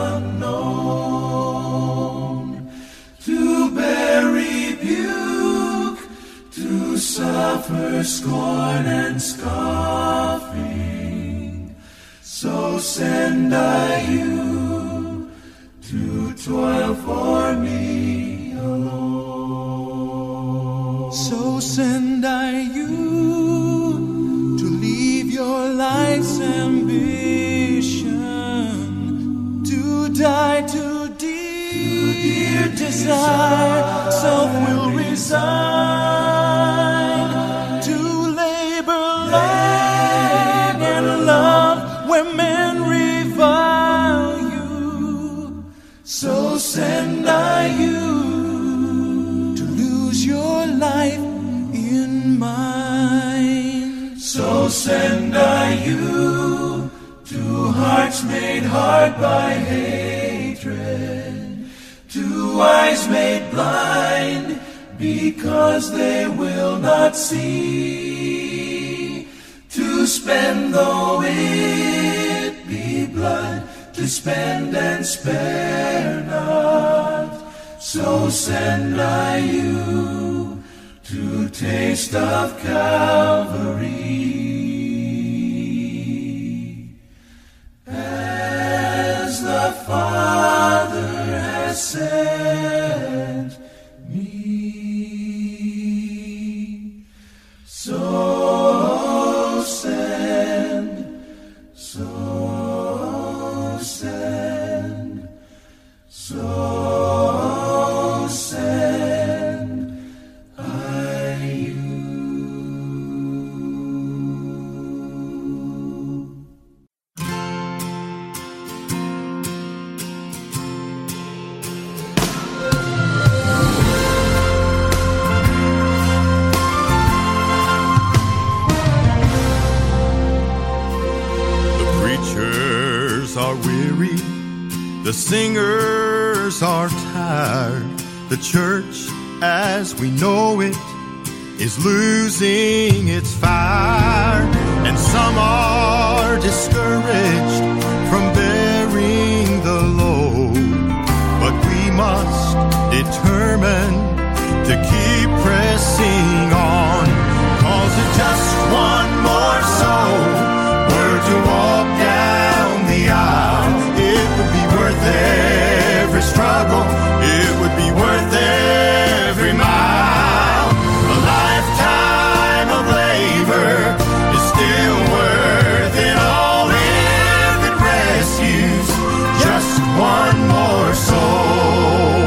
unknown, to bear rebuke, to suffer scorn and scoffing. So send I you to toil for me alone. So send I you to leave your life's ambition, to die to dear desire, self will resign, to labor long and love where men revile you. So send I you to lose your life in mine. So send I you to hearts made hard by hatred, to eyes made blind because they will not see, to spend though it be blood, to spend and spare not. So send I you to taste of Calvary, as the Father has sent me, so send, so send, so send I you. The preachers are weary, the singers are tired. The church as we know it is losing its fire, and some are discouraged from bearing the load. But we must determine to keep pressing on, 'cause it's just one more soul were to walk down the aisle. It would be worth every struggle, it would be worth every mile. A lifetime of labor is still worth it all if it rescues just one more soul.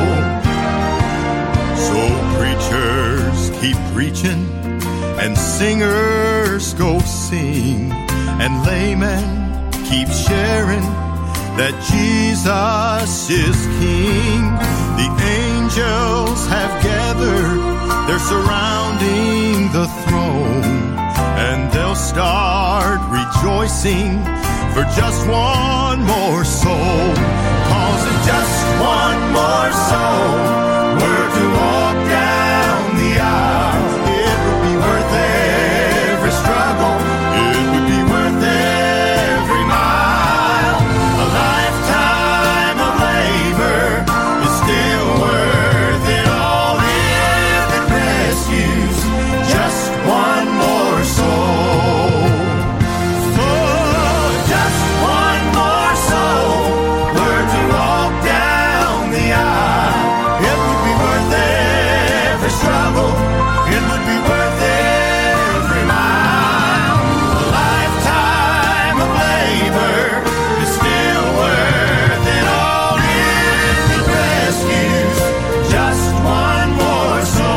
So preachers keep preaching, and singers go sing, and laymen keep sharing that Jesus is King. The angels have gathered, they're surrounding the throne, and they'll start rejoicing for just one more soul. 'Cause if just one more soul were to walk down the aisle, it would be worth every struggle, it would be worth every mile. A lifetime of labor is still worth it all if it rescues just one more soul. So just one more soul were to walk down the aisle, it would be worth every struggle, it would be worth every mile. A lifetime of labor is still worth it all if it rescues just one more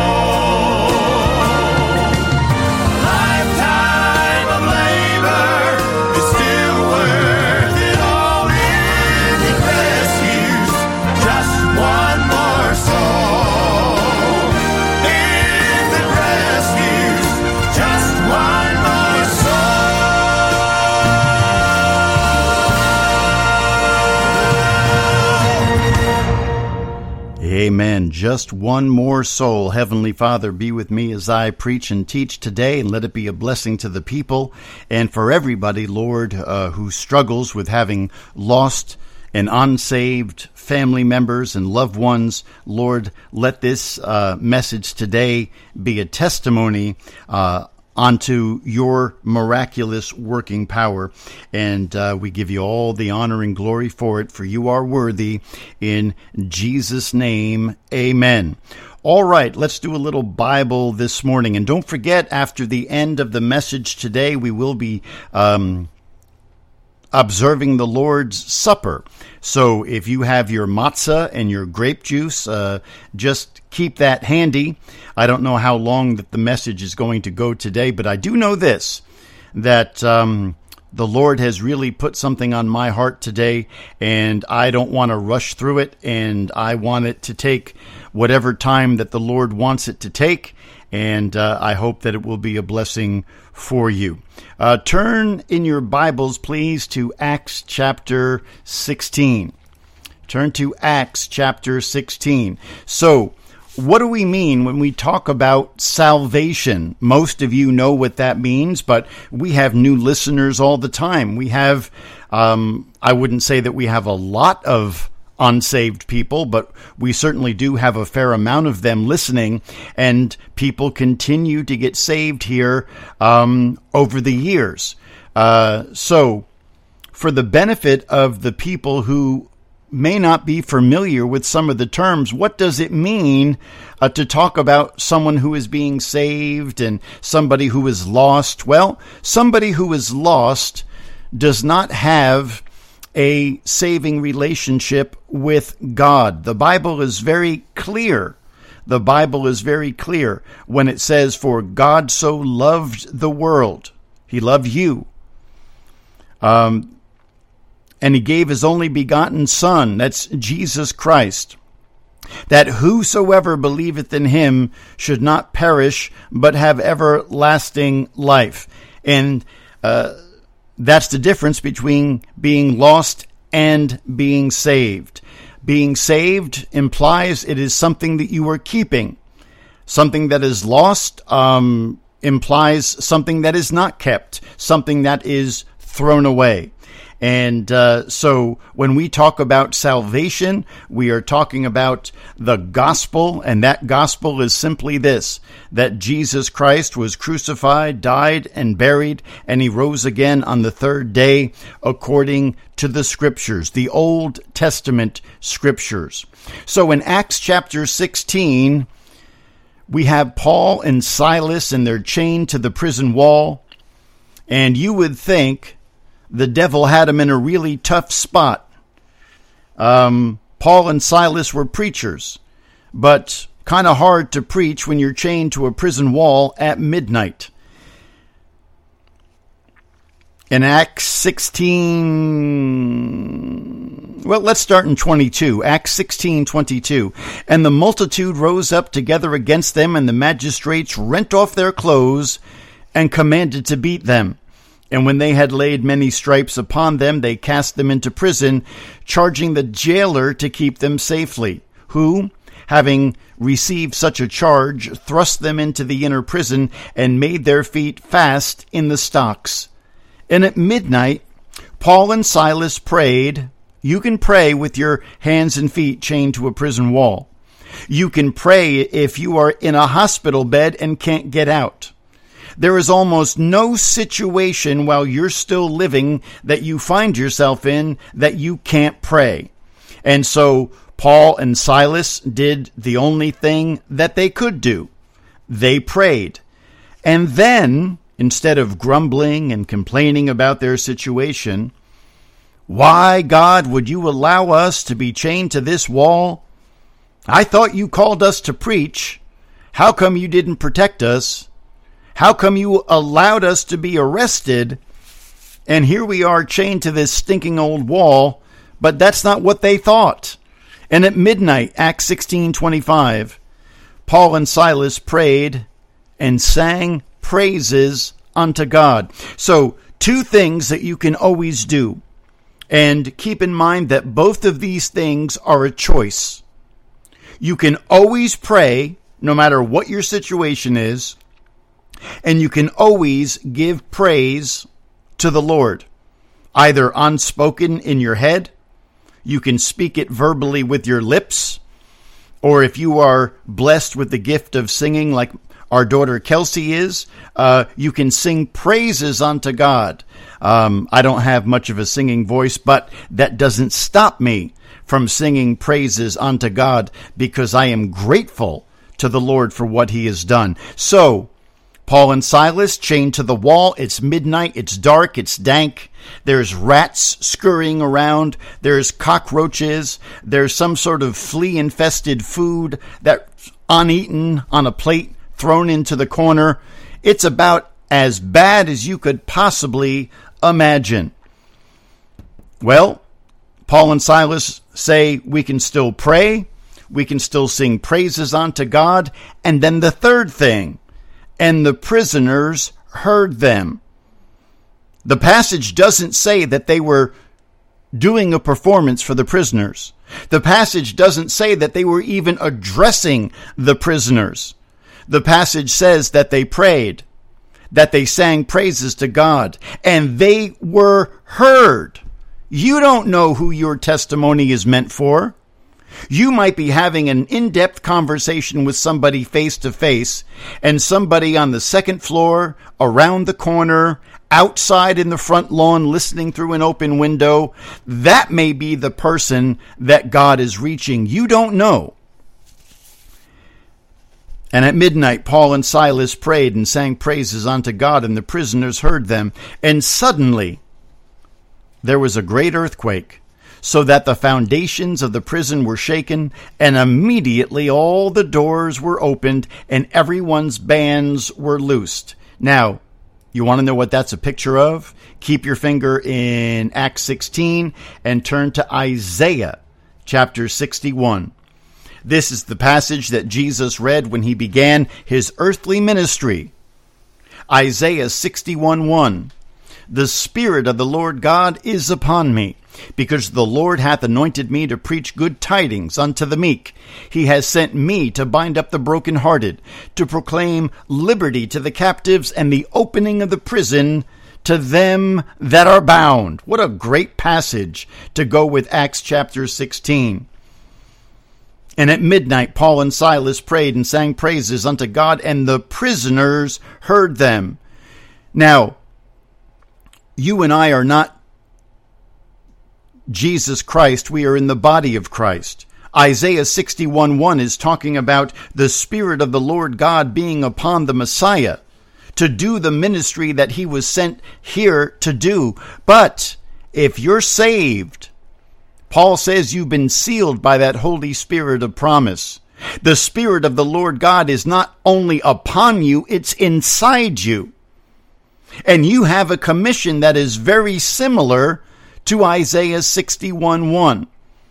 soul. A lifetime of labor is still worth it all if it rescues just one more soul. If it rescues just one more soul. Amen. Just one more soul. Heavenly Father, be with me as I preach and teach today, and let it be a blessing to the people and for everybody, Lord, who struggles with having lost and unsaved family members and loved ones. Lord, let this message today be a testimony onto your miraculous working power. And we give you all the honor and glory for it, for you are worthy. In Jesus' name, amen. All right, let's do a little Bible this morning. And don't forget, after the end of the message today, we will be observing the Lord's Supper. So if you have your matzah and your grape juice, just keep that handy. I don't know how long that the message is going to go today, but I do know this, that the Lord has really put something on my heart today, and I don't want to rush through it, and I want it to take whatever time that the Lord wants it to take, and I hope that it will be a blessing for you. Turn in your Bibles, please, to Acts chapter 16. Turn to Acts chapter 16. So, what do we mean when we talk about salvation? Most of you know what that means, but we have new listeners all the time. We have, I wouldn't say that we have a lot of unsaved people, but we certainly do have a fair amount of them listening, and people continue to get saved here over the years. So for the benefit of the people who may not be familiar with some of the terms, what does it mean to talk about someone who is being saved and somebody who is lost? Well, somebody who is lost does not have a saving relationship with God. The Bible is very clear. The Bible is very clear when it says, "For God so loved the world." He loved you. And he gave his only begotten Son, that's Jesus Christ, that whosoever believeth in him should not perish, but have everlasting life. And that's the difference between being lost and being saved. Being saved implies it is something that you are keeping. Something that is lost implies something that is not kept, something that is thrown away. And so when we talk about salvation, we are talking about the gospel, and that gospel is simply this, that Jesus Christ was crucified, died, and buried, and he rose again on the third day according to the Scriptures, the Old Testament Scriptures. So in Acts chapter 16, we have Paul and Silas, and they're chained to the prison wall, and you would think the devil had him in a really tough spot. Paul and Silas were preachers, but kind of hard to preach when you're chained to a prison wall at midnight. In Acts 16, well, let's start in 22. Acts 16:22. And the multitude rose up together against them, and the magistrates rent off their clothes and commanded to beat them. And when they had laid many stripes upon them, they cast them into prison, charging the jailer to keep them safely, who, having received such a charge, thrust them into the inner prison and made their feet fast in the stocks. And at midnight, Paul and Silas prayed. You can pray with your hands and feet chained to a prison wall. You can pray if you are in a hospital bed and can't get out. There is almost no situation while you're still living that you find yourself in that you can't pray. And so Paul and Silas did the only thing that they could do. They prayed. And then, instead of grumbling and complaining about their situation, "Why, God, would you allow us to be chained to this wall? I thought you called us to preach. How come you didn't protect us? How come you allowed us to be arrested? And here we are chained to this stinking old wall." But that's not what they thought. And at midnight, Acts 16:25, Paul and Silas prayed and sang praises unto God. So, two things that you can always do. And keep in mind that both of these things are a choice. You can always pray, no matter what your situation is, and you can always give praise to the Lord, either unspoken in your head, you can speak it verbally with your lips, or if you are blessed with the gift of singing like our daughter Kelsey is, you can sing praises unto God. I don't have much of a singing voice, but that doesn't stop me from singing praises unto God because I am grateful to the Lord for what he has done. So, Paul and Silas chained to the wall. It's midnight. It's dark. It's dank. There's rats scurrying around. There's cockroaches. There's some sort of flea-infested food that's uneaten on a plate thrown into the corner. It's about as bad as you could possibly imagine. Well, Paul and Silas say we can still pray. We can still sing praises unto God. And then the third thing, and the prisoners heard them. The passage doesn't say that they were doing a performance for the prisoners. The passage doesn't say that they were even addressing the prisoners. The passage says that they prayed, that they sang praises to God, and they were heard. You don't know who your testimony is meant for. You might be having an in-depth conversation with somebody face to face, and somebody on the second floor, around the corner, outside in the front lawn listening through an open window, that may be the person that God is reaching. You don't know. And at midnight, Paul and Silas prayed and sang praises unto God, and the prisoners heard them. And suddenly there was a great earthquake, so that the foundations of the prison were shaken, and immediately all the doors were opened, and everyone's bands were loosed. Now, you want to know what that's a picture of? Keep your finger in Acts 16 and turn to Isaiah chapter 61. This is the passage that Jesus read when he began his earthly ministry. Isaiah 61:1. The Spirit of the Lord God is upon me, because the Lord hath anointed me to preach good tidings unto the meek. He has sent me to bind up the brokenhearted, to proclaim liberty to the captives, and the opening of the prison to them that are bound. What a great passage to go with Acts chapter 16. And at midnight, Paul and Silas prayed and sang praises unto God, and the prisoners heard them. Now, you and I are not Jesus Christ. We are in the body of Christ. Isaiah 61:1 is talking about the Spirit of the Lord God being upon the Messiah to do the ministry that he was sent here to do. But if you're saved, Paul says you've been sealed by that Holy Spirit of promise. The Spirit of the Lord God is not only upon you, it's inside you. And you have a commission that is very similar to Isaiah 61:1.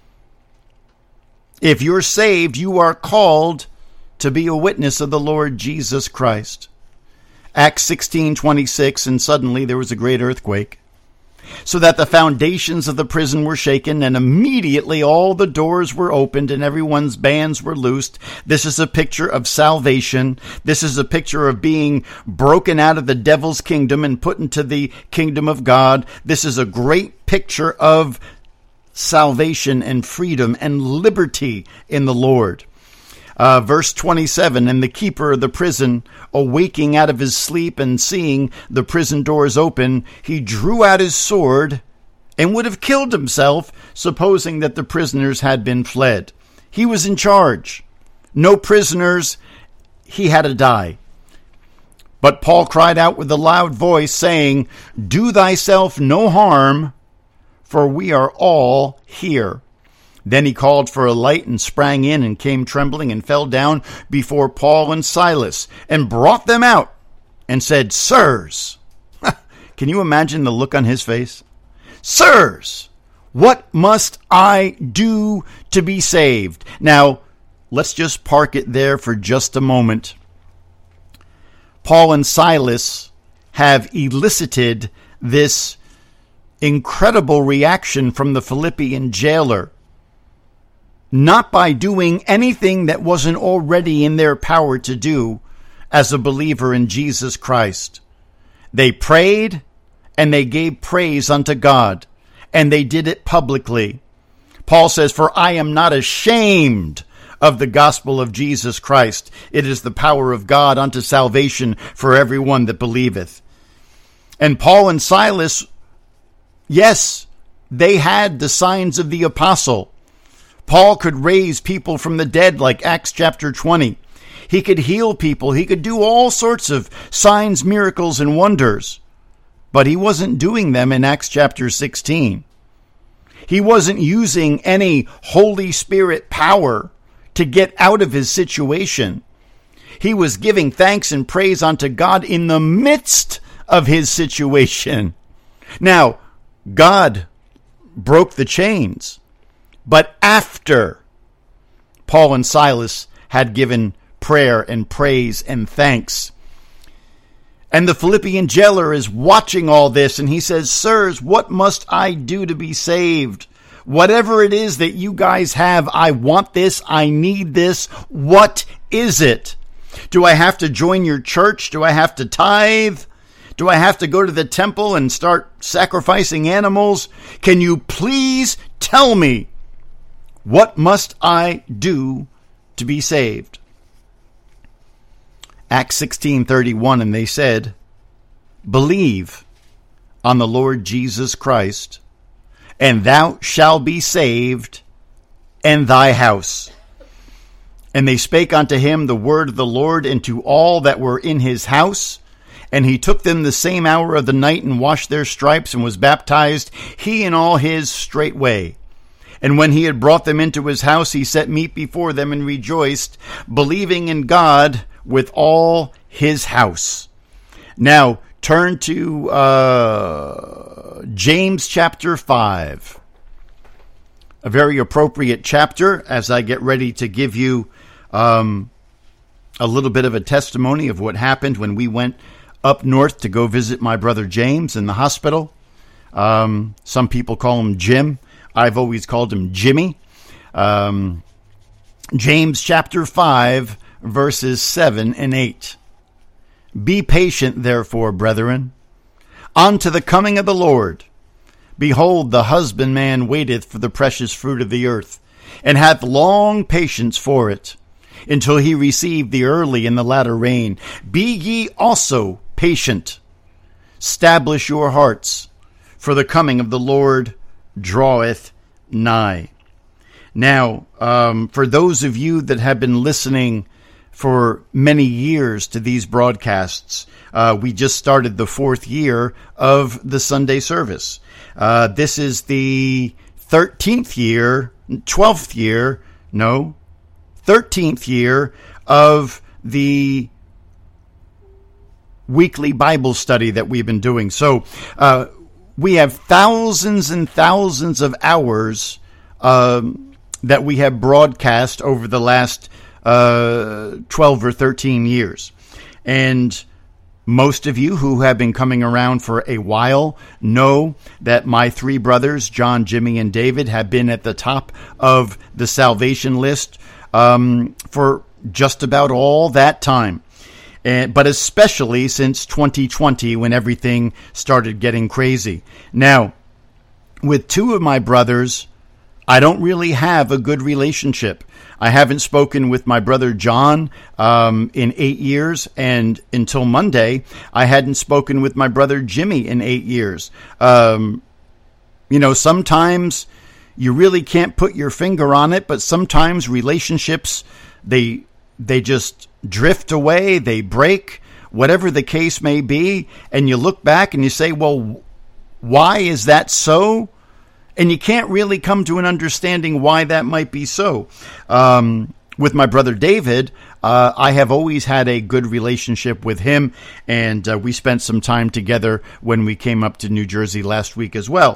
If you're saved, you are called to be a witness of the Lord Jesus Christ. Acts 16:26, and suddenly there was a great earthquake, so that the foundations of the prison were shaken, and immediately all the doors were opened, and everyone's bands were loosed. This is a picture of salvation. This is a picture of being broken out of the devil's kingdom and put into the kingdom of God. This is a great picture of salvation and freedom and liberty in the Lord. Verse 27, and the keeper of the prison, awaking out of his sleep and seeing the prison doors open, he drew out his sword and would have killed himself, supposing that the prisoners had been fled. He was in charge. No prisoners. He had to die. But Paul cried out with a loud voice, saying, Do thyself no harm, for we are all here. Then he called for a light and sprang in and came trembling and fell down before Paul and Silas and brought them out and said, Sirs, can you imagine the look on his face? Sirs, what must I do to be saved? Now, let's just park it there for just a moment. Paul and Silas have elicited this incredible reaction from the Philippian jailer, not by doing anything that wasn't already in their power to do as a believer in Jesus Christ. They prayed and they gave praise unto God, and they did it publicly. Paul says, For I am not ashamed of the gospel of Jesus Christ. It is the power of God unto salvation for everyone that believeth. And Paul and Silas, yes, they had the signs of the apostle. Paul could raise people from the dead like Acts chapter 20. He could heal people. He could do all sorts of signs, miracles, and wonders. But he wasn't doing them in Acts chapter 16. He wasn't using any Holy Spirit power to get out of his situation. He was giving thanks and praise unto God in the midst of his situation. Now, God broke the chains. But after Paul and Silas had given prayer and praise and thanks, and the Philippian jailer is watching all this, and he says, Sirs, what must I do to be saved? Whatever it is that you guys have, I want this, I need this. What is it? Do I have to join your church? Do I have to tithe? Do I have to go to the temple and start sacrificing animals? Can you please tell me, what must I do to be saved? Acts 16:31, and they said, believe on the Lord Jesus Christ, and thou shalt be saved, and thy house. And they spake unto him the word of the Lord, and to all that were in his house. And he took them the same hour of the night, and washed their stripes, and was baptized, he and all his straightway. And when he had brought them into his house, he set meat before them, and rejoiced, believing in God with all his house. Now, turn to James chapter 5. A very appropriate chapter as I get ready to give you a little bit of a testimony of what happened when we went up north to go visit my brother James in the hospital. Some people call him Jim. I've always called him Jimmy. James chapter 5, verses 7 and 8. Be patient, therefore, brethren, unto the coming of the Lord. Behold, the husbandman waiteth for the precious fruit of the earth, and hath long patience for it, until he receive the early and the latter rain. Be ye also patient. Stablish your hearts, for the coming of the Lord draweth nigh. Now, for those of you that have been listening for many years to these broadcasts, we just started the 4th year of the Sunday service. This is the 13th year of the weekly Bible study that we've been doing. So we have thousands and thousands of hours that we have broadcast over the last 12 or 13 years. And most of you who have been coming around for a while know that my 3 brothers, John, Jimmy, and David, have been at the top of the salvation list for just about all that time. But especially since 2020, when everything started getting crazy. Now, with 2 of my brothers, I don't really have a good relationship. I haven't spoken with my brother John in 8 years, and until Monday, I hadn't spoken with my brother Jimmy in 8 years. Sometimes you really can't put your finger on it, but sometimes relationships, they just drift away, they break, whatever the case may be, and you look back and you say, well, why is that so? And you can't really come to an understanding why that might be so. With my brother David, I have always had a good relationship with him, and we spent some time together when we came up to New Jersey last week as well.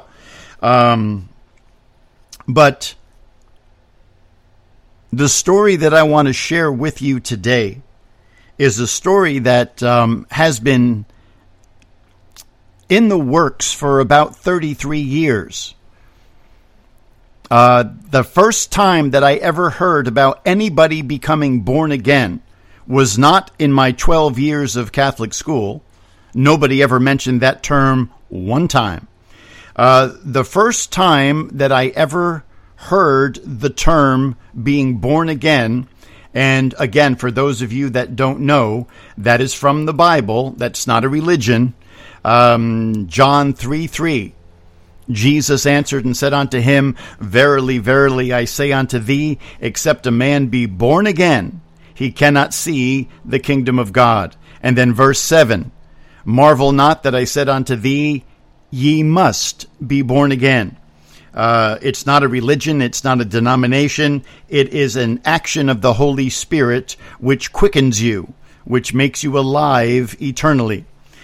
But the story that I want to share with you today is a story that has been in the works for about 33 years. The first time that I ever heard about anybody becoming born again was not in my 12 years of Catholic school. Nobody ever mentioned that term one time. The first time that I ever heard the term being born again, and again, for those of you that don't know, that is from the Bible. That's not a religion. John 3:3. Jesus answered and said unto him, Verily, verily, I say unto thee, except a man be born again, he cannot see the kingdom of God. And then verse 7, Marvel not that I said unto thee, ye must be born again. It's not a religion, it's not a denomination, it is an action of the Holy Spirit which quickens you, which makes you alive eternally.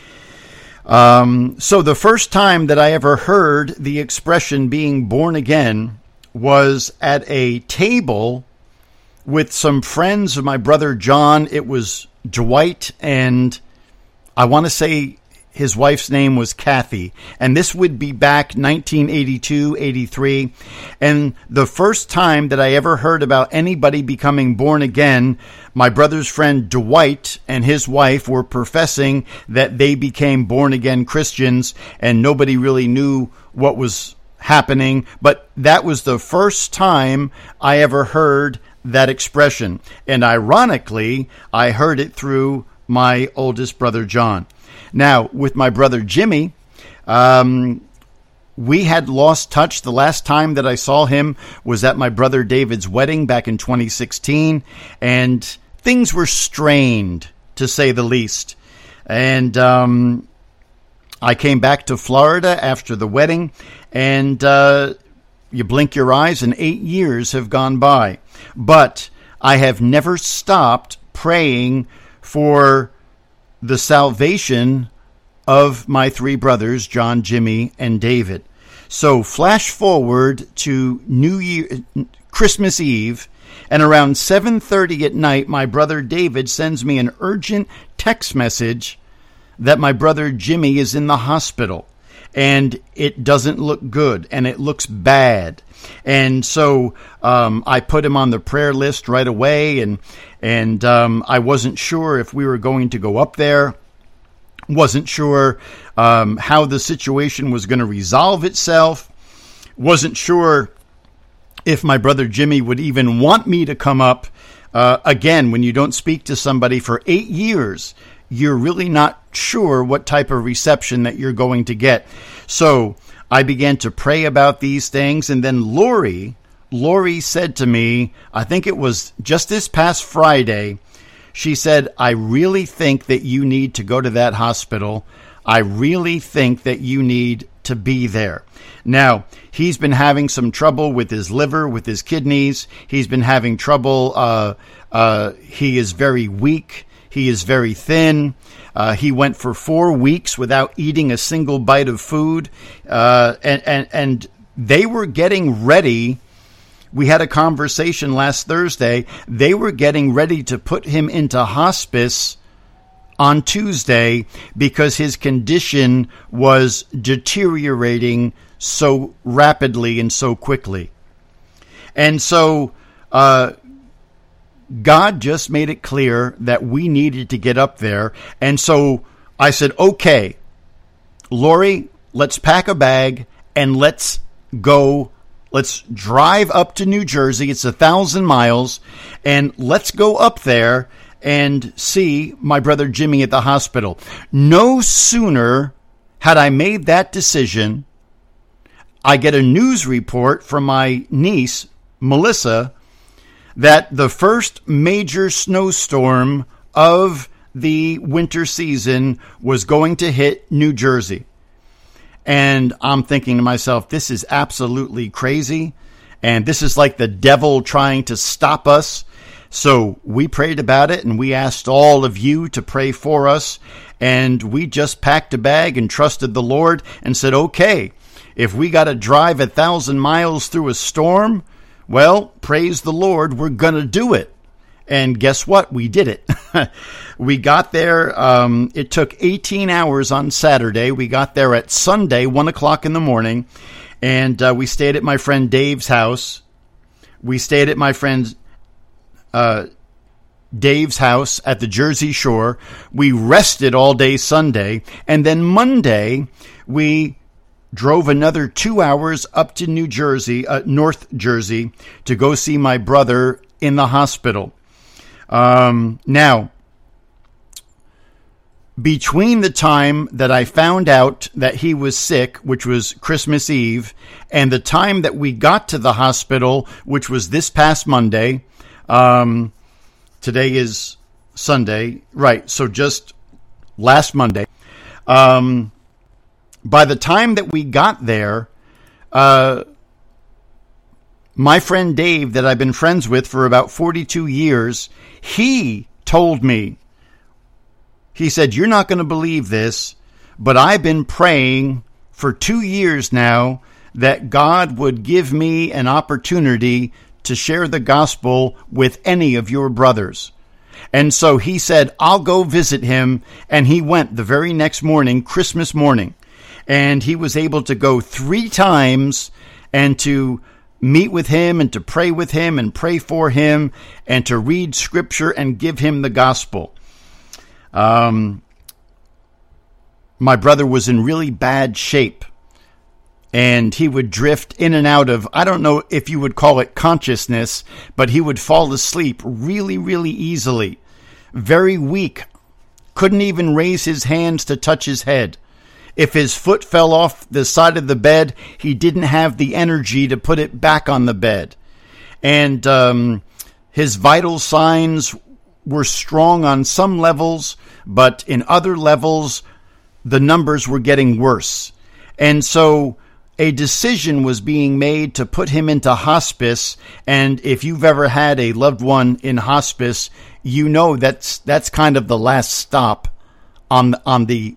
So the first time that I ever heard the expression being born again was at a table with some friends of my brother John. It was Dwight and I want to say His wife's name was Kathy. And this would be back 1982, 83. And the first time that I ever heard about anybody becoming born again, my brother's friend Dwight and his wife were professing that they became born again Christians, and nobody really knew what was happening. But that was the first time I ever heard that expression. And ironically, I heard it through my oldest brother, John. Now, with my brother Jimmy, we had lost touch. The last time that I saw him was at my brother David's wedding back in 2016, and things were strained, to say the least. And I came back to Florida after the wedding, and you blink your eyes and 8 years have gone by. But I have never stopped praying for the salvation of my three brothers, John, Jimmy, and David. So flash forward to New Year, Christmas Eve, and around 7:30 at night, my brother David sends me an urgent text message that my brother Jimmy is in the hospital, and it doesn't look good, and it looks bad. And so I put him on the prayer list right away, and I wasn't sure if we were going to go up there. Wasn't sure how the situation was going to resolve itself. Wasn't sure if my brother Jimmy would even want me to come up. Again, when you don't speak to somebody for 8 years, you're really not sure what type of reception that you're going to get. So I began to pray about these things, and then Lori said to me, I think it was just this past Friday, she said, I really think that you need to go to that hospital. I really think that you need to be there. Now, he's been having some trouble with his liver, with his kidneys. He's been having trouble. He is very weak. He is very thin. He went for 4 weeks without eating a single bite of food. And they were getting ready. We had a conversation last Thursday. They were getting ready to put him into hospice on Tuesday because his condition was deteriorating so rapidly and so quickly. And so God just made it clear that we needed to get up there. And so I said, okay, Lori, let's pack a bag and let's go. Let's drive up to New Jersey. It's 1,000 miles. And let's go up there and see my brother Jimmy at the hospital. No sooner had I made that decision, I get a news report from my niece, Melissa, that the first major snowstorm of the winter season was going to hit New Jersey. And I'm thinking to myself, this is absolutely crazy. And this is like the devil trying to stop us. So we prayed about it, and we asked all of you to pray for us. And we just packed a bag and trusted the Lord and said, okay, if we got to drive 1,000 miles through a storm, well, praise the Lord, we're going to do it. And guess what? We did it. We got there. It took 18 hours on Saturday. We got there at Sunday, 1 o'clock in the morning. And we stayed at my friend Dave's house. We stayed at my friend Dave's house at the Jersey Shore. We rested all day Sunday. And then Monday, we drove another 2 hours up to New Jersey, North Jersey, to go see my brother in the hospital. Now, between the time that I found out that he was sick, which was Christmas Eve, and the time that we got to the hospital, which was this past Monday, today is Sunday, right, so just last Monday, by the time that we got there, my friend Dave, that I've been friends with for about 42 years, he told me, he said, you're not going to believe this, but I've been praying for 2 years now that God would give me an opportunity to share the gospel with any of your brothers. And so he said, I'll go visit him. And he went the very next morning, Christmas morning. And he was able to go 3 times and to meet with him and to pray with him and pray for him and to read scripture and give him the gospel. My brother was in really bad shape, and he would drift in and out of, I don't know if you would call it consciousness, but he would fall asleep really, really easily. Very weak. Couldn't even raise his hands to touch his head. If his foot fell off the side of the bed, he didn't have the energy to put it back on the bed. And his vital signs were strong on some levels, but in other levels, the numbers were getting worse. And so a decision was being made to put him into hospice. And if you've ever had a loved one in hospice, you know that's kind of the last stop on the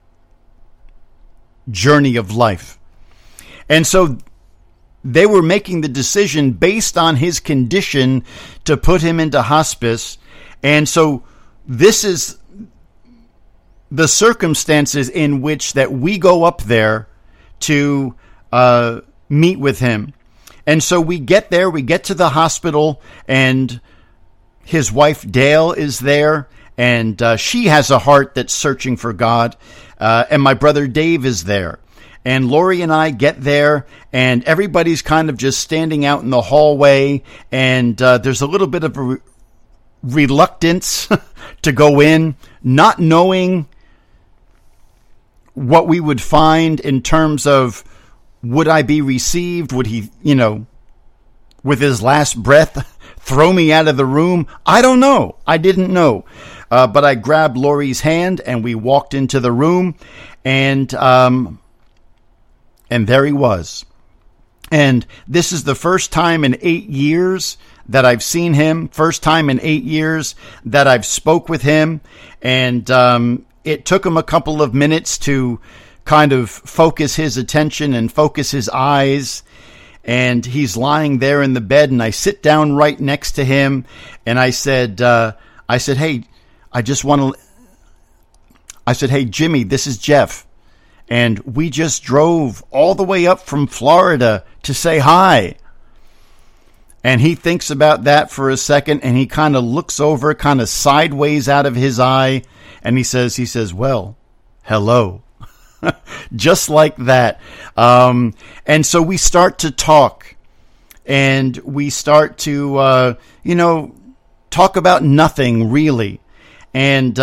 journey of life. And so they were making the decision based on his condition to put him into hospice. And so this is the circumstances in which that we go up there to meet with him. And so we get there, we get to the hospital, and his wife Dale is there, and she has a heart that's searching for God. And my brother Dave is there. And Lori and I get there, and everybody's kind of just standing out in the hallway, and there's a little bit of a reluctance to go in, not knowing what we would find in terms of, would I be received? Would he, with his last breath, throw me out of the room? I don't know. I didn't know. But I grabbed Lori's hand and we walked into the room, and there he was. And this is the first time in 8 years that I've seen him, first time in 8 years that I've spoke with him. And it took him a couple of minutes to kind of focus his attention and focus his eyes. And he's lying there in the bed, and I sit down right next to him, and I said, hey, hey, Jimmy, this is Jeff. And we just drove all the way up from Florida to say hi. And he thinks about that for a second, and he kind of looks over, kind of sideways out of his eye, and he says, well, hello. Just like that. And so we start to talk, and we start to, talk about nothing really. And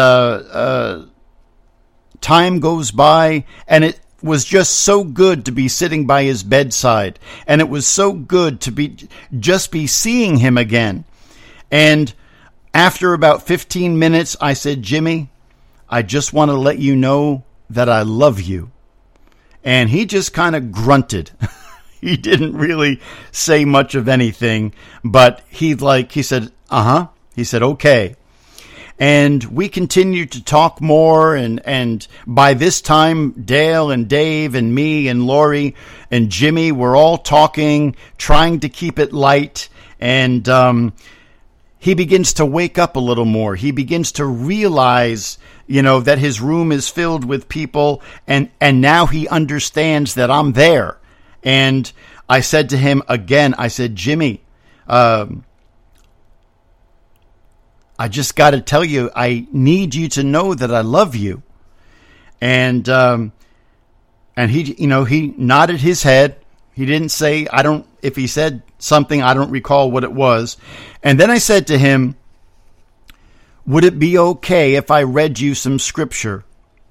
time goes by, and it was just so good to be sitting by his bedside. And it was so good to be seeing him again. And after about 15 minutes, I said, Jimmy, I just want to let you know that I love you. And he just kind of grunted. He didn't really say much of anything, but he said, uh-huh. He said, okay. And we continued to talk more, and by this time, Dale and Dave and me and Lori and Jimmy were all talking, trying to keep it light, and he begins to wake up a little more. He begins to realize, that his room is filled with people, and now he understands that I'm there. And I said to him again, I said, Jimmy, I just got to tell you, I need you to know that I love you. And he, he nodded his head. He didn't say, if he said something, I don't recall what it was. And then I said to him, would it be okay if I read you some scripture?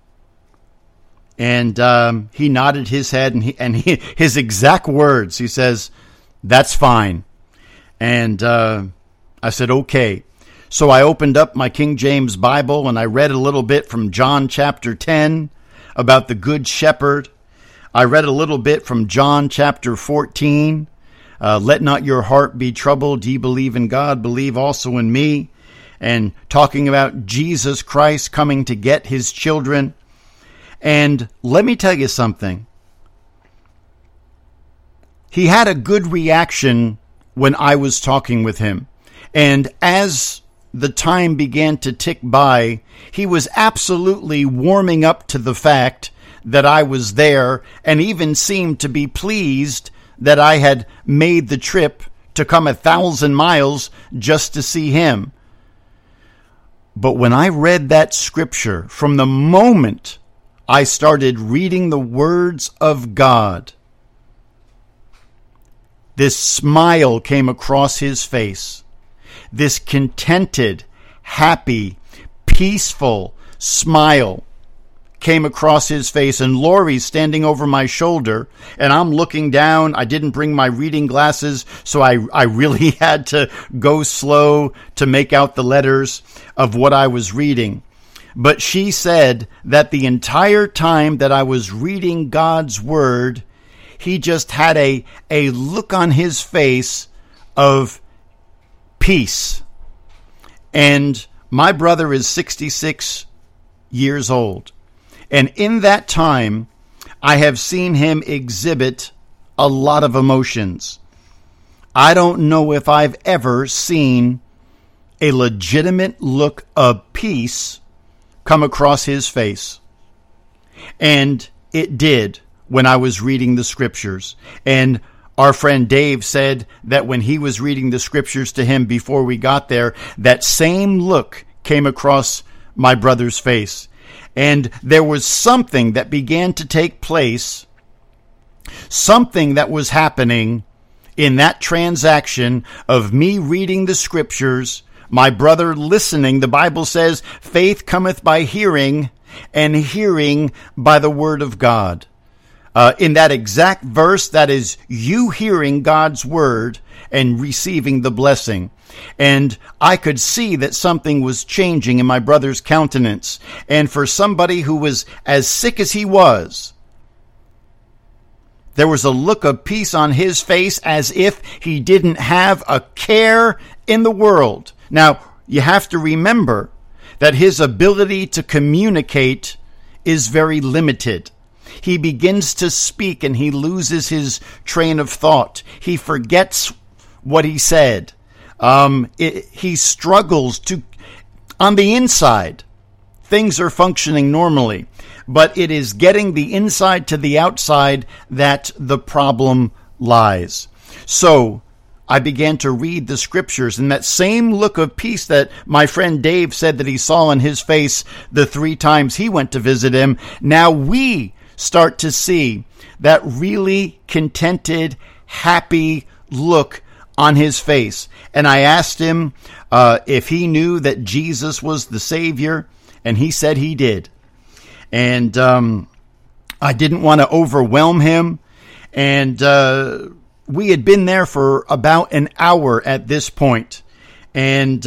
And he nodded his head, and his exact words, he says, that's fine. And I said, okay. So I opened up my King James Bible, and I read a little bit from John chapter 10 about the Good Shepherd. I read a little bit from John chapter 14. Let not your heart be troubled. Ye believe in God, believe also in me. And talking about Jesus Christ coming to get his children. And let me tell you something. He had a good reaction when I was talking with him. And as the time began to tick by, he was absolutely warming up to the fact that I was there, and even seemed to be pleased that I had made the trip to come 1,000 miles just to see him. But when I read that scripture, from the moment I started reading the words of God, this smile came across his face. This contented, happy, peaceful smile came across his face, and Lori's standing over my shoulder, and I'm looking down. I didn't bring my reading glasses, so I really had to go slow to make out the letters of what I was reading. But she said that the entire time that I was reading God's word, he just had a look on his face of peace. And my brother is 66 years old. And in that time, I have seen him exhibit a lot of emotions. I don't know if I've ever seen a legitimate look of peace come across his face. And it did when I was reading the scriptures. And our friend Dave said that when he was reading the scriptures to him before we got there, that same look came across my brother's face. And there was something that began to take place, something that was happening in that transaction of me reading the scriptures, my brother listening. The Bible says, faith cometh by hearing, and hearing by the word of God. In that exact verse, that is you hearing God's word and receiving the blessing. And I could see that something was changing in my brother's countenance. And for somebody who was as sick as he was, there was a look of peace on his face as if he didn't have a care in the world. Now, you have to remember that his ability to communicate is very limited. He begins to speak and he loses his train of thought. He forgets what he said. He struggles to, on the inside, things are functioning normally, but it is getting the inside to the outside that the problem lies. So I began to read the scriptures, and that same look of peace that my friend Dave said that he saw on his face the 3 times he went to visit him, now we start to see that really contented, happy look on his face. And I asked him if he knew that Jesus was the Savior, and he said he did. And I didn't want to overwhelm him, and we had been there for about an hour at this point, and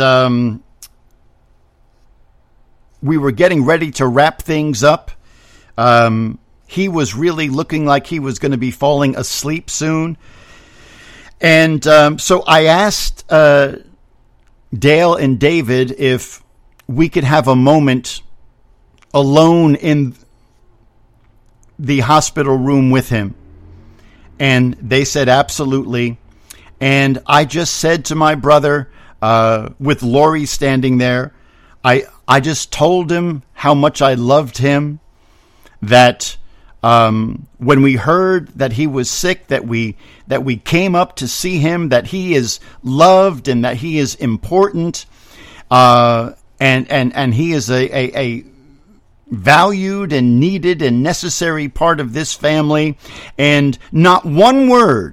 we were getting ready to wrap things up. He was really looking like he was going to be falling asleep soon. And so I asked Dale and David if we could have a moment alone in the hospital room with him. And they said absolutely. And I just said to my brother, with Lori standing there, I just told him how much I loved him, that when we heard that he was sick, that we came up to see him, that he is loved and that he is important, and he is a valued and needed and necessary part of this family. And not one word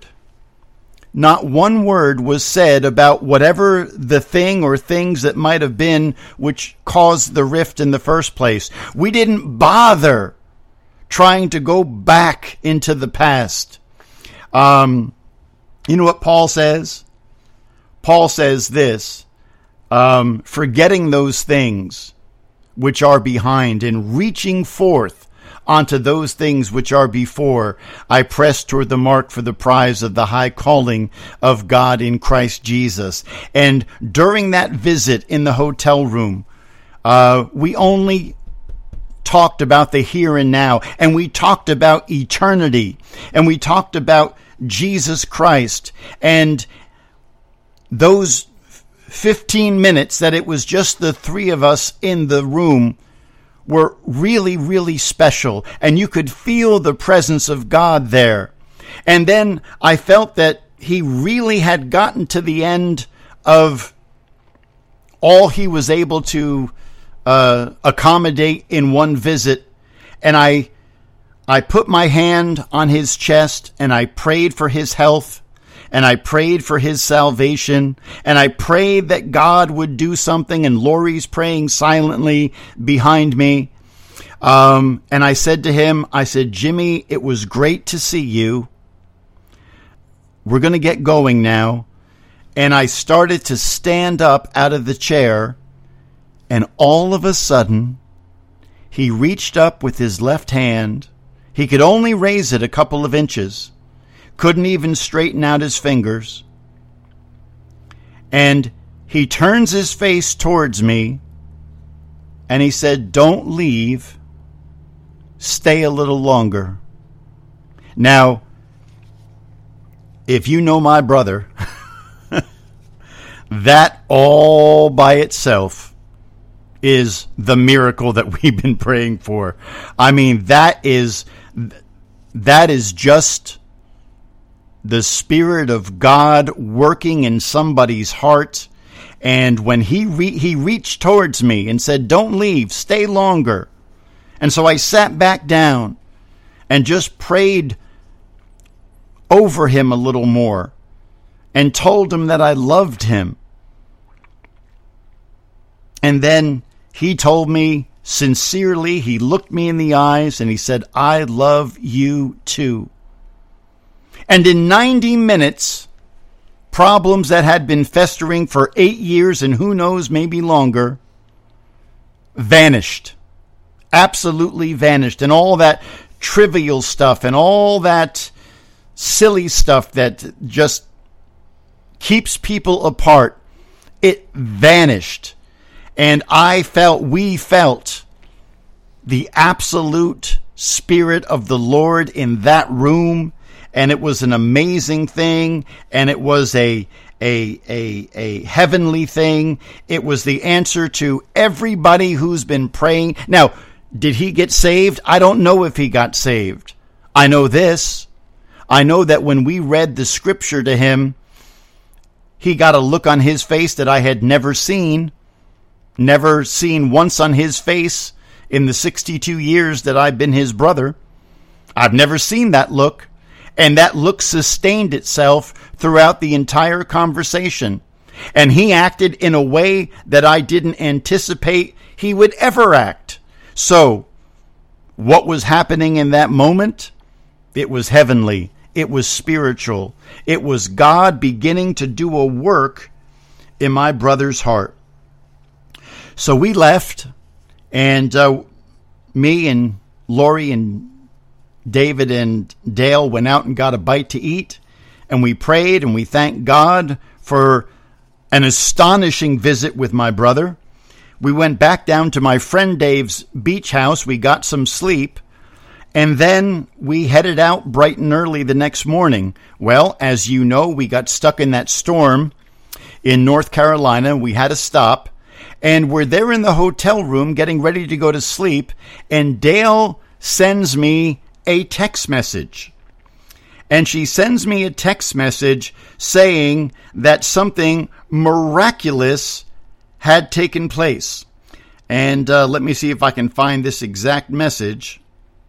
was said about whatever the thing or things that might have been which caused the rift in the first place. We didn't bother trying to go back into the past. You know what Paul says? Paul says this, forgetting those things which are behind and reaching forth onto those things which are before, I press toward the mark for the prize of the high calling of God in Christ Jesus. And during that visit in the hotel room, we only talked about the here and now, and we talked about eternity, and we talked about Jesus Christ, and those 15 minutes that it was just the three of us in the room were really, really special. And you could feel the presence of God there. And then I felt that he really had gotten to the end of all he was able to accommodate in one visit. And I put my hand on his chest and I prayed for his health. And I prayed for his salvation, and I prayed that God would do something, and Lori's praying silently behind me. And I said to him, I said, Jimmy, it was great to see you. We're going to get going now. And I started to stand up out of the chair, and all of a sudden, he reached up with his left hand. He could only raise it a couple of inches. Couldn't even straighten out his fingers. And he turns his face towards me and he said, don't leave. Stay a little longer. Now, if you know my brother, that all by itself is the miracle that we've been praying for. I mean, that is just the Spirit of God working in somebody's heart. And when he reached towards me and said, don't leave, stay longer. And so I sat back down and just prayed over him a little more and told him that I loved him. And then he told me sincerely, he looked me in the eyes and he said, I love you too. And in 90 minutes, problems that had been festering for 8 years and who knows, maybe longer, vanished. Absolutely vanished. And all that trivial stuff and all that silly stuff that just keeps people apart, it vanished. And we felt the absolute Spirit of the Lord in that room. And it was an amazing thing, and it was a heavenly thing. It was the answer to everybody who's been praying. Now, did he get saved? I don't know if he got saved. I know this. I know that when we read the scripture to him, he got a look on his face that I had never seen once on his face in the 62 years that I've been his brother. I've never seen that look. And that look sustained itself throughout the entire conversation. And he acted in a way that I didn't anticipate he would ever act. So, what was happening in that moment? It was heavenly. It was spiritual. It was God beginning to do a work in my brother's heart. So we left, and me and Lori and David and Dale went out and got a bite to eat, and we prayed and we thanked God for an astonishing visit with my brother. We went back down to my friend Dave's beach house. We got some sleep, and then we headed out bright and early the next morning. Well, as you know, we got stuck in that storm in North Carolina. We had to stop, and we're there in the hotel room getting ready to go to sleep, and Dale sends me a text message. And she sends me a text message saying that something miraculous had taken place. And let me see if I can find this exact message.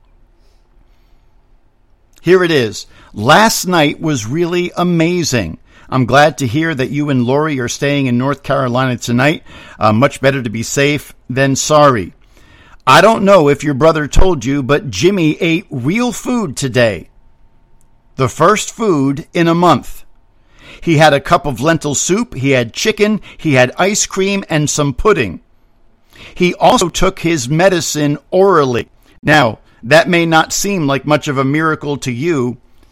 Here it is. Last night was really amazing. I'm glad to hear that you and Lori are staying in North Carolina tonight. Much better to be safe than sorry. I don't know if your brother told you, but Jimmy ate real food today. The first food in a month. He had a cup of lentil soup, he had chicken, he had ice cream, and some pudding. He also took his medicine orally. Now, that may not seem like much of a miracle to you.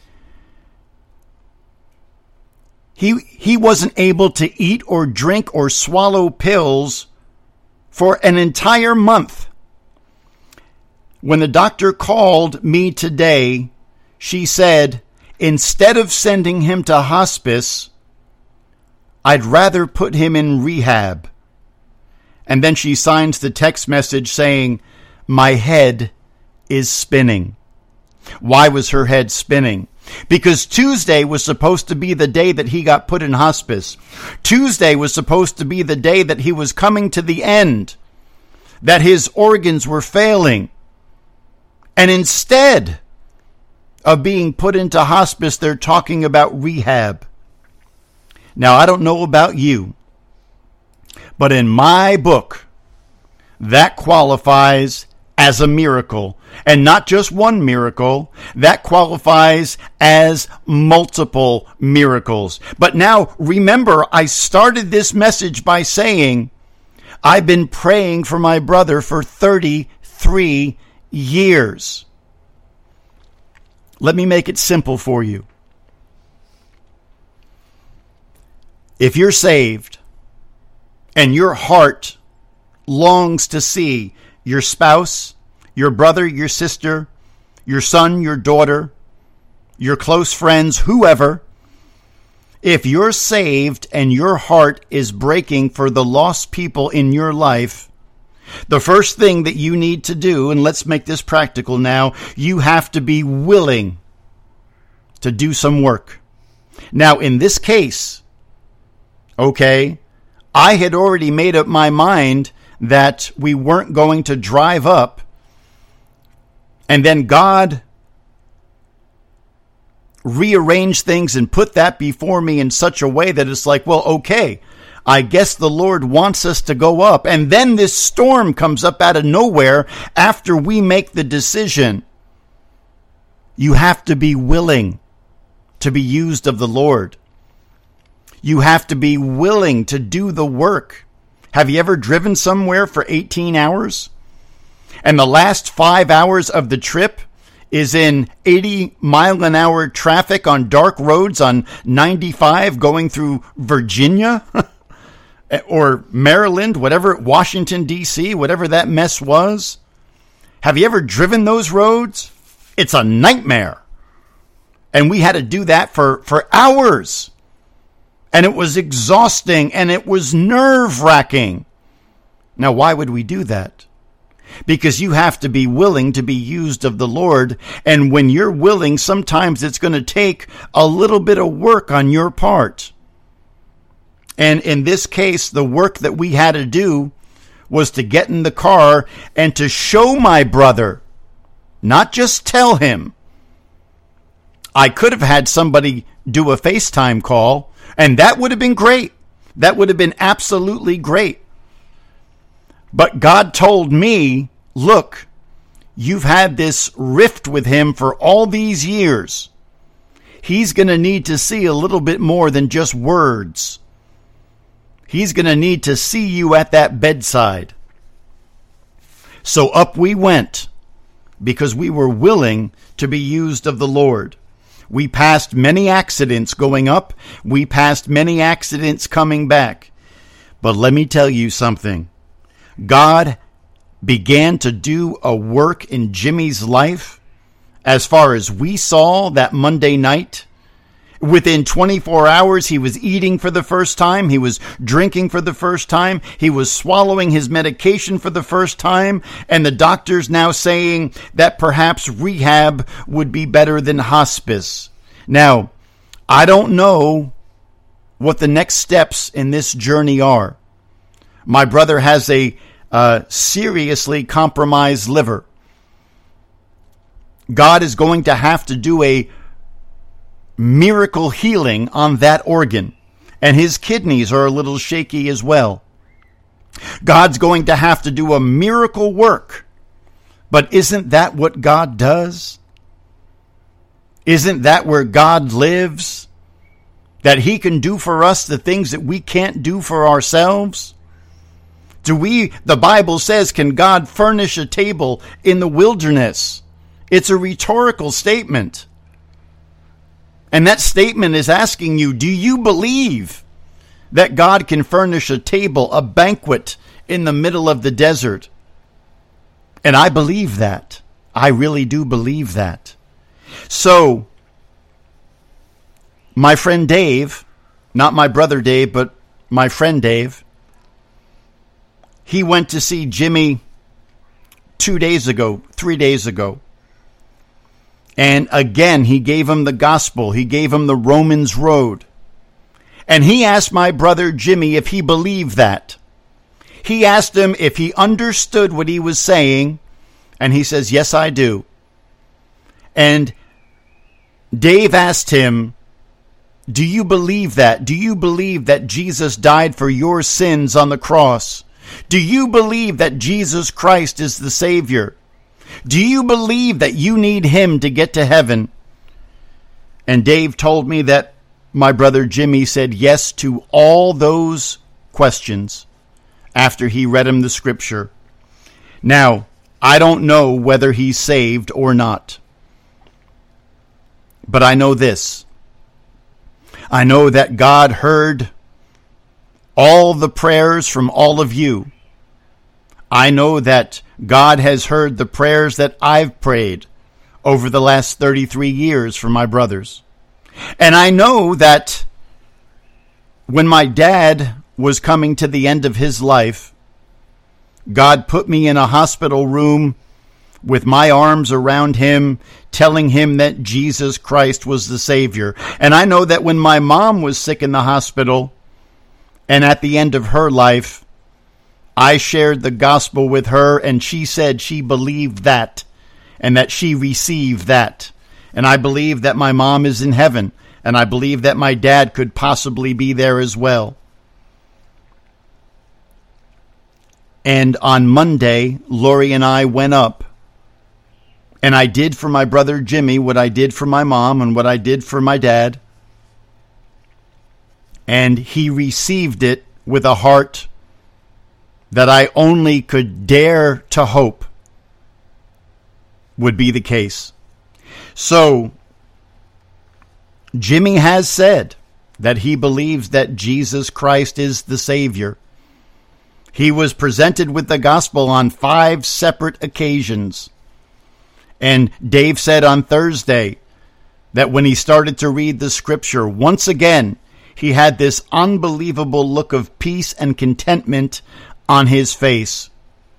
He wasn't able to eat or drink or swallow pills for an entire month. When the doctor called me today, she said, instead of sending him to hospice, I'd rather put him in rehab. And then she signs the text message saying, my head is spinning. Why was her head spinning? Because Tuesday was supposed to be the day that he got put in hospice. Tuesday was supposed to be the day that he was coming to the end, that his organs were failing. And instead of being put into hospice, they're talking about rehab. Now, I don't know about you, but in my book, that qualifies as a miracle. And not just one miracle, that qualifies as multiple miracles. But now, remember, I started this message by saying, I've been praying for my brother for 33 years. Let me make it simple for you. If you're saved and your heart longs to see your spouse, your brother, your sister, your son, your daughter, your close friends, whoever, if you're saved and your heart is breaking for the lost people in your life, the first thing that you need to do, and let's make this practical now, you have to be willing to do some work. Now, in this case, okay, I had already made up my mind that we weren't going to drive up, and then God rearranged things and put that before me in such a way that it's like, well, okay, I guess the Lord wants us to go up. And then this storm comes up out of nowhere after we make the decision. You have to be willing to be used of the Lord. You have to be willing to do the work. Have you ever driven somewhere for 18 hours? And the last 5 hours of the trip is in 80-mile-an-hour traffic on dark roads on 95 going through Virginia or Maryland, whatever, Washington, D.C., whatever that mess was. Have you ever driven those roads? It's a nightmare. And we had to do that for hours. And it was exhausting and it was nerve-wracking. Now, why would we do that? Because you have to be willing to be used of the Lord. And when you're willing, sometimes it's going to take a little bit of work on your part. And in this case, the work that we had to do was to get in the car and to show my brother, not just tell him. I could have had somebody do a FaceTime call, and that would have been great. That would have been absolutely great. But God told me, look, you've had this rift with him for all these years. He's going to need to see a little bit more than just words. He's going to need to see you at that bedside. So up we went because we were willing to be used of the Lord. We passed many accidents going up. We passed many accidents coming back. But let me tell you something. God began to do a work in Jimmy's life as far as we saw that Monday night. Within 24 hours, he was eating for the first time. He was drinking for the first time. He was swallowing his medication for the first time. And the doctor's now saying that perhaps rehab would be better than hospice. Now, I don't know what the next steps in this journey are. My brother has a seriously compromised liver. God is going to have to do a miracle healing on that organ. And his kidneys are a little shaky as well. God's going to have to do a miracle work. But isn't that what God does? Isn't that where God lives? That he can do for us the things that we can't do for ourselves? The Bible says, can God furnish a table in the wilderness? It's a rhetorical statement. And that statement is asking you, do you believe that God can furnish a table, a banquet in the middle of the desert? And I believe that. I really do believe that. So, my friend Dave, not my brother Dave, but my friend Dave. He went to see Jimmy 3 days ago. And again, he gave him the gospel. He gave him the Romans road. And he asked my brother Jimmy if he believed that. He asked him if he understood what he was saying. And he says, yes, I do. And Dave asked him, do you believe that? Do you believe that Jesus died for your sins on the cross? Do you believe that Jesus Christ is the Savior? Do you believe that you need him to get to heaven? And Dave told me that my brother Jimmy said yes to all those questions after he read him the scripture. Now, I don't know whether he's saved or not. But I know this. I know that God heard all the prayers from all of you. I know that God has heard the prayers that I've prayed over the last 33 years for my brothers. And I know that when my dad was coming to the end of his life, God put me in a hospital room with my arms around him, telling him that Jesus Christ was the Savior. And I know that when my mom was sick in the hospital and at the end of her life, I shared the gospel with her, and she said she believed that and that she received that. And I believe that my mom is in heaven, and I believe that my dad could possibly be there as well. And on Monday, Lori and I went up, and I did for my brother Jimmy what I did for my mom and what I did for my dad. And he received it with a heart that I only could dare to hope would be the case. So, Jimmy has said that he believes that Jesus Christ is the Savior. He was presented with the gospel on 5 separate occasions. And Dave said on Thursday that when he started to read the scripture, once again, he had this unbelievable look of peace and contentment on his face.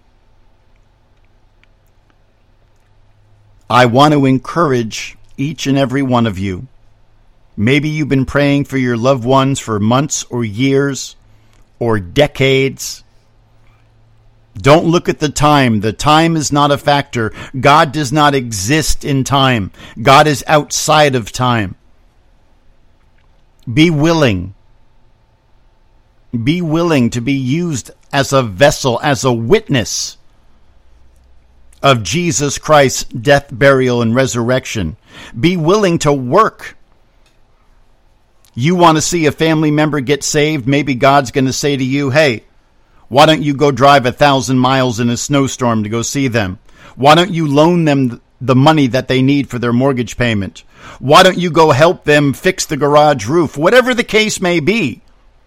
I want to encourage each and every one of you. Maybe you've been praying for your loved ones for months or years or decades. Don't look at the time. The time is not a factor. God does not exist in time. God is outside of time. Be willing. Be willing to be used as a vessel, as a witness of Jesus Christ's death, burial, and resurrection. Be willing to work. You want to see a family member get saved? Maybe God's going to say to you, hey, why don't you go drive 1,000 miles in a snowstorm to go see them? Why don't you loan them the money that they need for their mortgage payment? Why don't you go help them fix the garage roof? Whatever the case may be.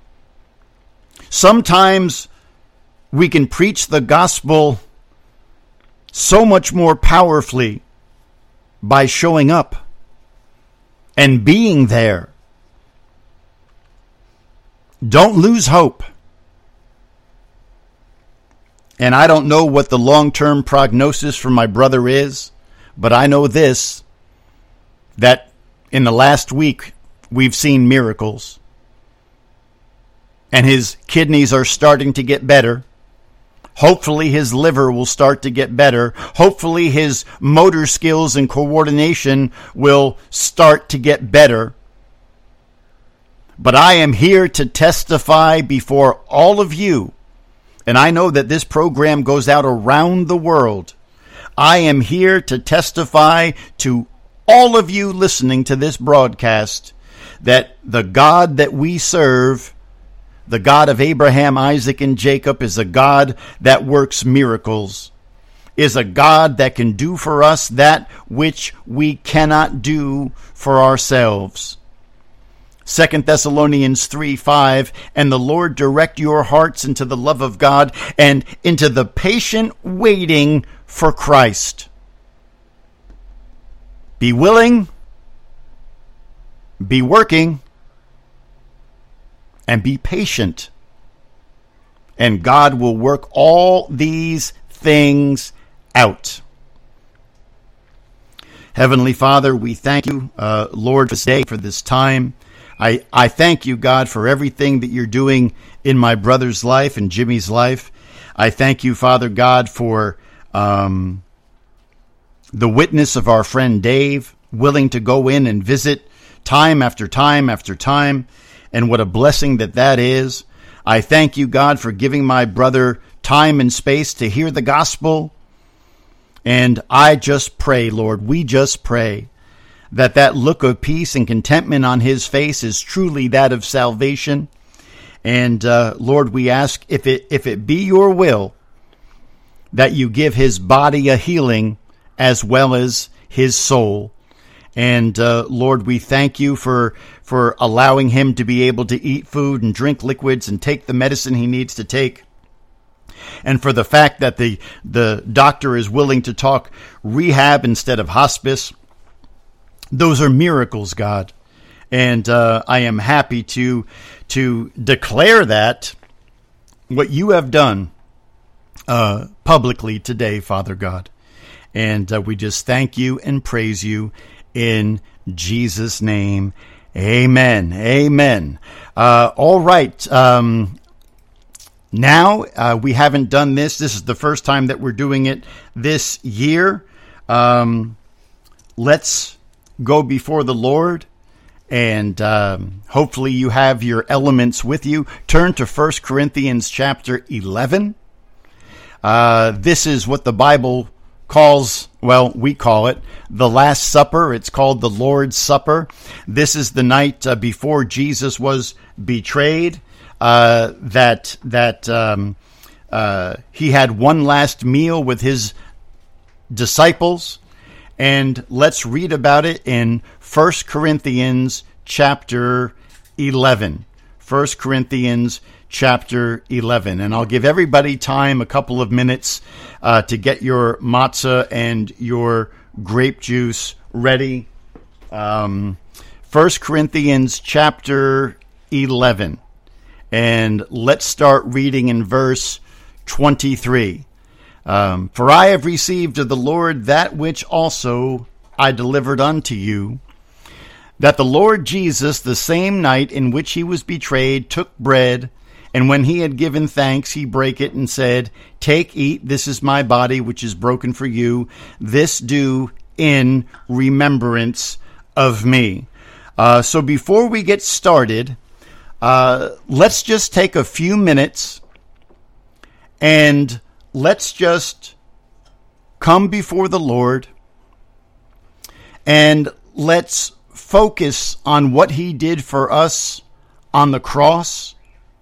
Sometimes we can preach the gospel so much more powerfully by showing up and being there. Don't lose hope. And I don't know what the long-term prognosis for my brother is, but I know this, that in the last week we've seen miracles. And his kidneys are starting to get better. Hopefully his liver will start to get better. Hopefully his motor skills and coordination will start to get better. But I am here to testify before all of you, and I know that this program goes out around the world. I am here to testify to all of you listening to this broadcast that the God that we serve, the God of Abraham, Isaac, and Jacob, is a God that works miracles, is a God that can do for us that which we cannot do for ourselves. 2 Thessalonians 3:5, and the Lord direct your hearts into the love of God and into the patient waiting for Christ. Be willing, be working, and be patient. And God will work all these things out. Heavenly Father, we thank you, Lord, for this day, for this time. I thank you, God, for everything that you're doing in my brother's life and Jimmy's life. I thank you, Father God, for the witness of our friend Dave, willing to go in and visit time after time after time, and what a blessing that is. I thank you, God, for giving my brother time and space to hear the gospel. And I just pray, Lord, we just pray that look of peace and contentment on his face is truly that of salvation. And Lord, we ask, if it be your will, that you give his body a healing as well as his soul. And Lord, we thank you for allowing him to be able to eat food and drink liquids and take the medicine he needs to take. And for the fact that the doctor is willing to talk rehab instead of hospice. Those are miracles, God. And I am happy to declare that what you have done publicly today, Father God. And we just thank you and praise you in Jesus' name. Amen. Amen. All right. Now, we haven't done this. This is the first time that we're doing it this year. Let's go before the Lord, and hopefully you have your elements with you. Turn to 1 Corinthians chapter 11. This is what the Bible calls, well, we call it the Last Supper. It's called the Lord's Supper. This is the night before Jesus was betrayed. That he had one last meal with his disciples, and let's read about it in 1 Corinthians chapter 11. 1 Corinthians chapter 11. And I'll give everybody time, a couple of minutes, to get your matzah and your grape juice ready. 1 Corinthians chapter 11. And let's start reading in verse 23. For I have received of the Lord that which also I delivered unto you, that the Lord Jesus, the same night in which he was betrayed, took bread, and when he had given thanks, he brake it and said, Take, eat, this is my body, which is broken for you. This do in remembrance of me. So before we get started, let's just take a few minutes and let's just come before the Lord and let's focus on what he did for us on the cross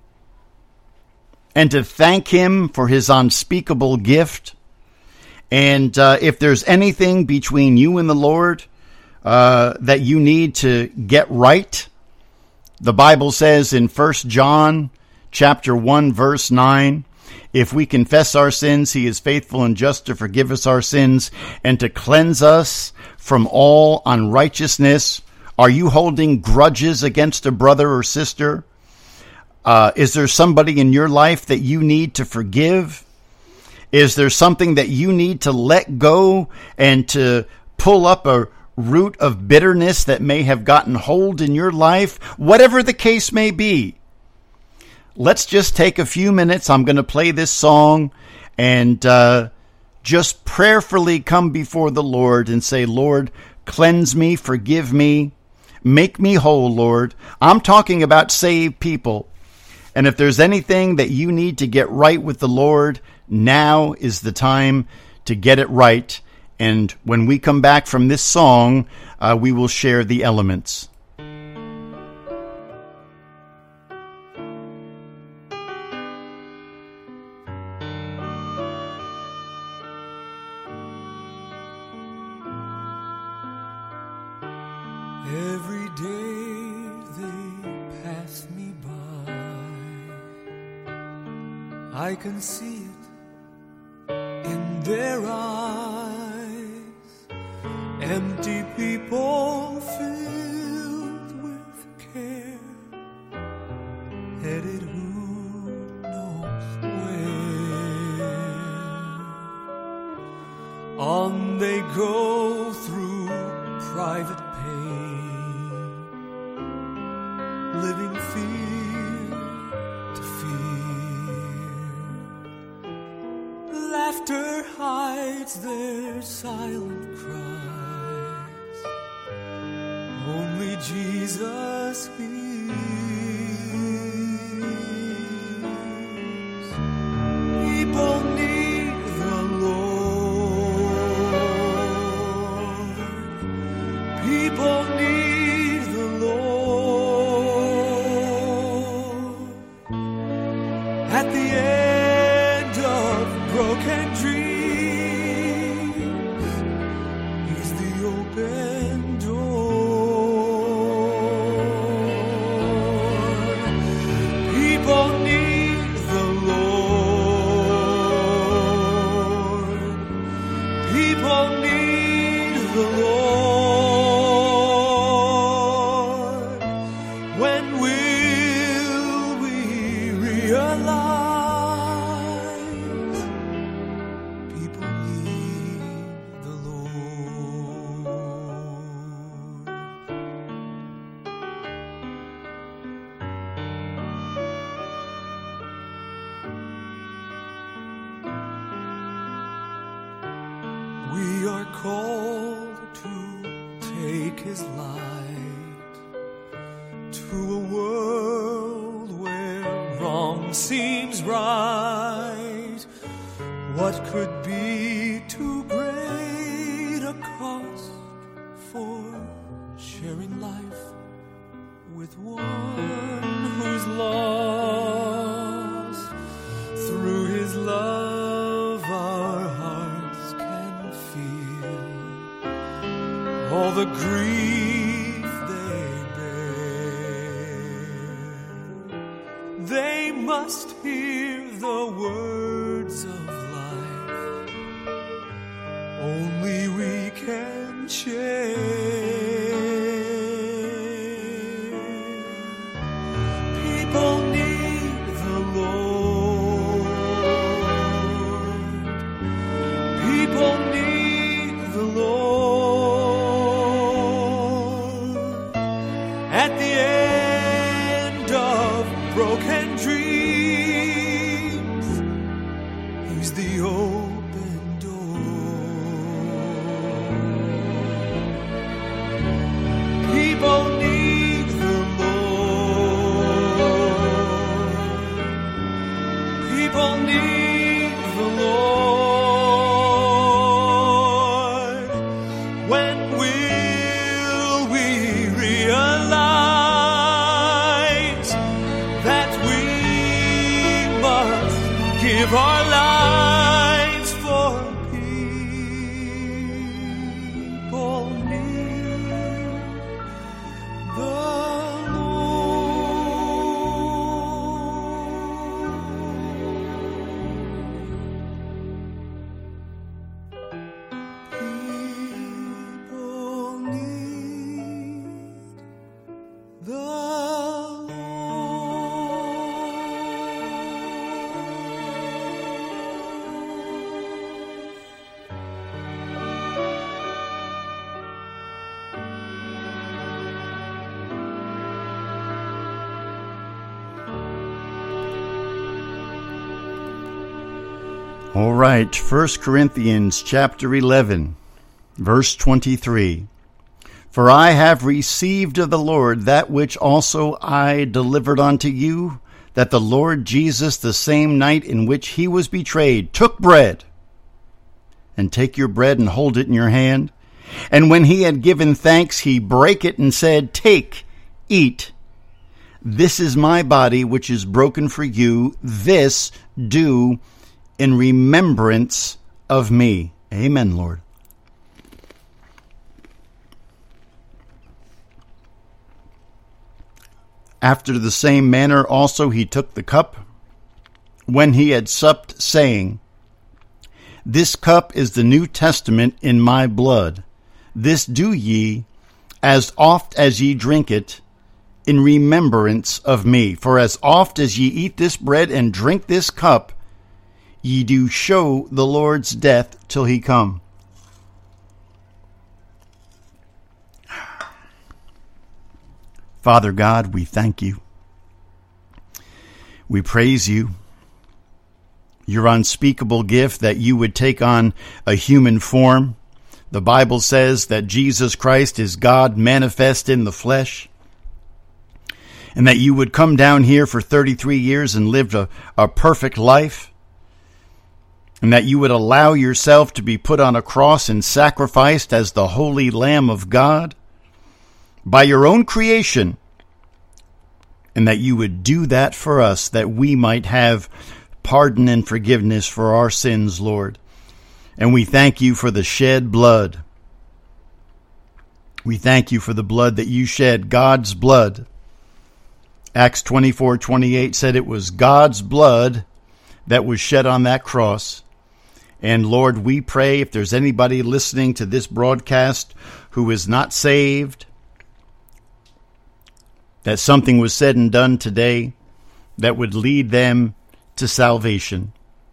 and to thank him for his unspeakable gift. And if there's anything between you and the Lord that you need to get right, the Bible says in 1 John chapter 1, verse 9, if we confess our sins, he is faithful and just to forgive us our sins and to cleanse us from all unrighteousness. Are you holding grudges against a brother or sister? Is there somebody in your life that you need to forgive? Is there something that you need to let go and to pull up a root of bitterness that may have gotten hold in your life? Whatever the case may be, let's just take a few minutes. I'm going to play this song and just prayerfully come before the Lord and say, Lord, cleanse me, forgive me, make me whole, Lord. I'm talking about saved people. And if there's anything that you need to get right with the Lord, now is the time to get it right. And when we come back from this song, we will share the elements. Every day they pass me by, I can see it in their eyes. Empty people filled with care. without pain, living fear to fear. Laughter hides their silent cries. Only Jesus hears. People need the Lord. People need the Lord. At the end of broken dreams, He's the open door. People need the Lord. People need the Lord. When will we realize people need the Lord? We are called to take His light to a world where wrong seems right. What could be too great a cost for sharing life with one who's lost? Through His love our hearts can feel all the grief they bear. They must hear the words of life only we can share. People need the Lord. People need the Lord. At the end of broken dreams, He's the open door. People need the Lord. People need the Lord. When will we realize that we must give our lives for people need the People need the All right, 1 Corinthians chapter 11, verse 23. For I have received of the Lord that which also I delivered unto you, that the Lord Jesus, the same night in which he was betrayed, took bread. And take your bread and hold it in your hand. And when he had given thanks, he brake it and said, Take, eat. This is my body, which is broken for you. This do in remembrance of me. Amen, Lord. After the same manner also he took the cup, when he had supped, saying, This cup is the New Testament in my blood. This do ye, as oft as ye drink it, in remembrance of me. For as oft as ye eat this bread and drink this cup, ye do show the Lord's death till he come. Father God, we thank you. We praise you. Your unspeakable gift that you would take on a human form. The Bible says that Jesus Christ is God manifest in the flesh, and that you would come down here for 33 years and live a perfect life, and that you would allow yourself to be put on a cross and sacrificed as the holy Lamb of God by your own creation, and that you would do that for us, that we might have pardon and forgiveness for our sins, Lord. And we thank you for the shed blood. We thank you for the blood that you shed, God's blood. Acts 24:28 said it was God's blood that was shed on that cross. And Lord, we pray if there's anybody listening to this broadcast who is not saved, that something was said and done today that would lead them to salvation.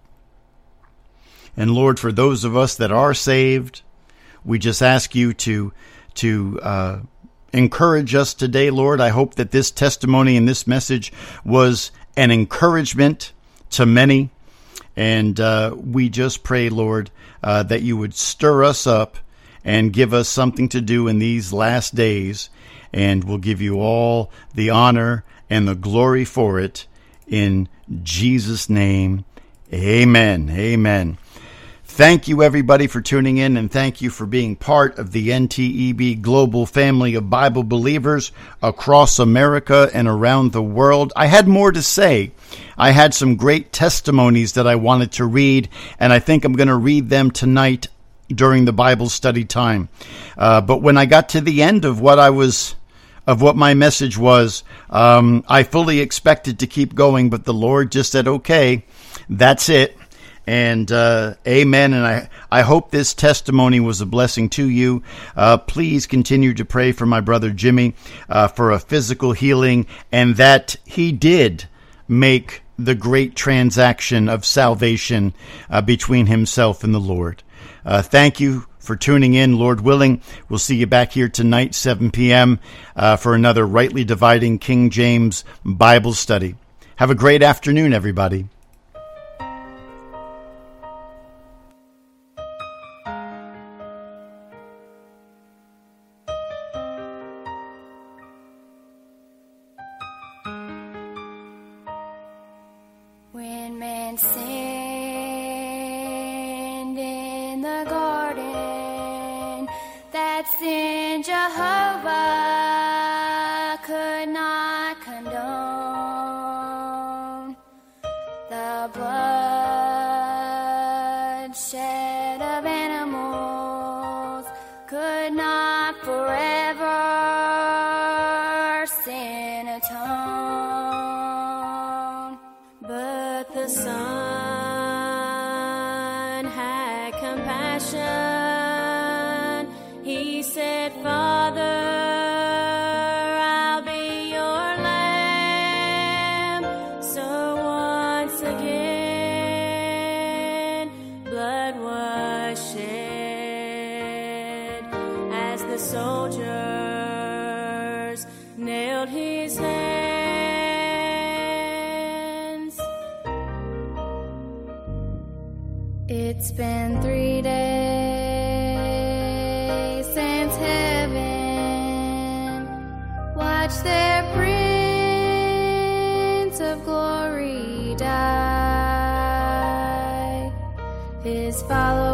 And Lord, for those of us that are saved, we just ask you to encourage us today, Lord. I hope that this testimony and this message was an encouragement to many. And we just pray, Lord, that you would stir us up and give us something to do in these last days. And we'll give you all the honor and the glory for it. In Jesus' name, amen. Amen. Thank you, everybody, for tuning in, and thank you for being part of the NTEB global family of Bible believers across America and around the world. I had more to say. I had some great testimonies that I wanted to read, and I think I'm going to read them tonight during the Bible study time. But when I got to the end of what my message was, I fully expected to keep going, but the Lord just said, okay, that's it. And amen. And I hope this testimony was a blessing to you. Please continue to pray for my brother Jimmy for a physical healing, and that he did make the great transaction of salvation between himself and the Lord. Thank you for tuning in. Lord willing, we'll see you back here tonight, 7 p.m., for another Rightly Dividing King James Bible study. Have a great afternoon, everybody. When man sinned in the garden, that sin Jehovah could not condone. The blood shed of animals could not forever sin atone. But the Son had compassion. He said, Father, I'll be your lamb. So once again, blood was shed as the soldiers nailed his hands. It's been 3 days since heaven watched their Prince of Glory die. His followers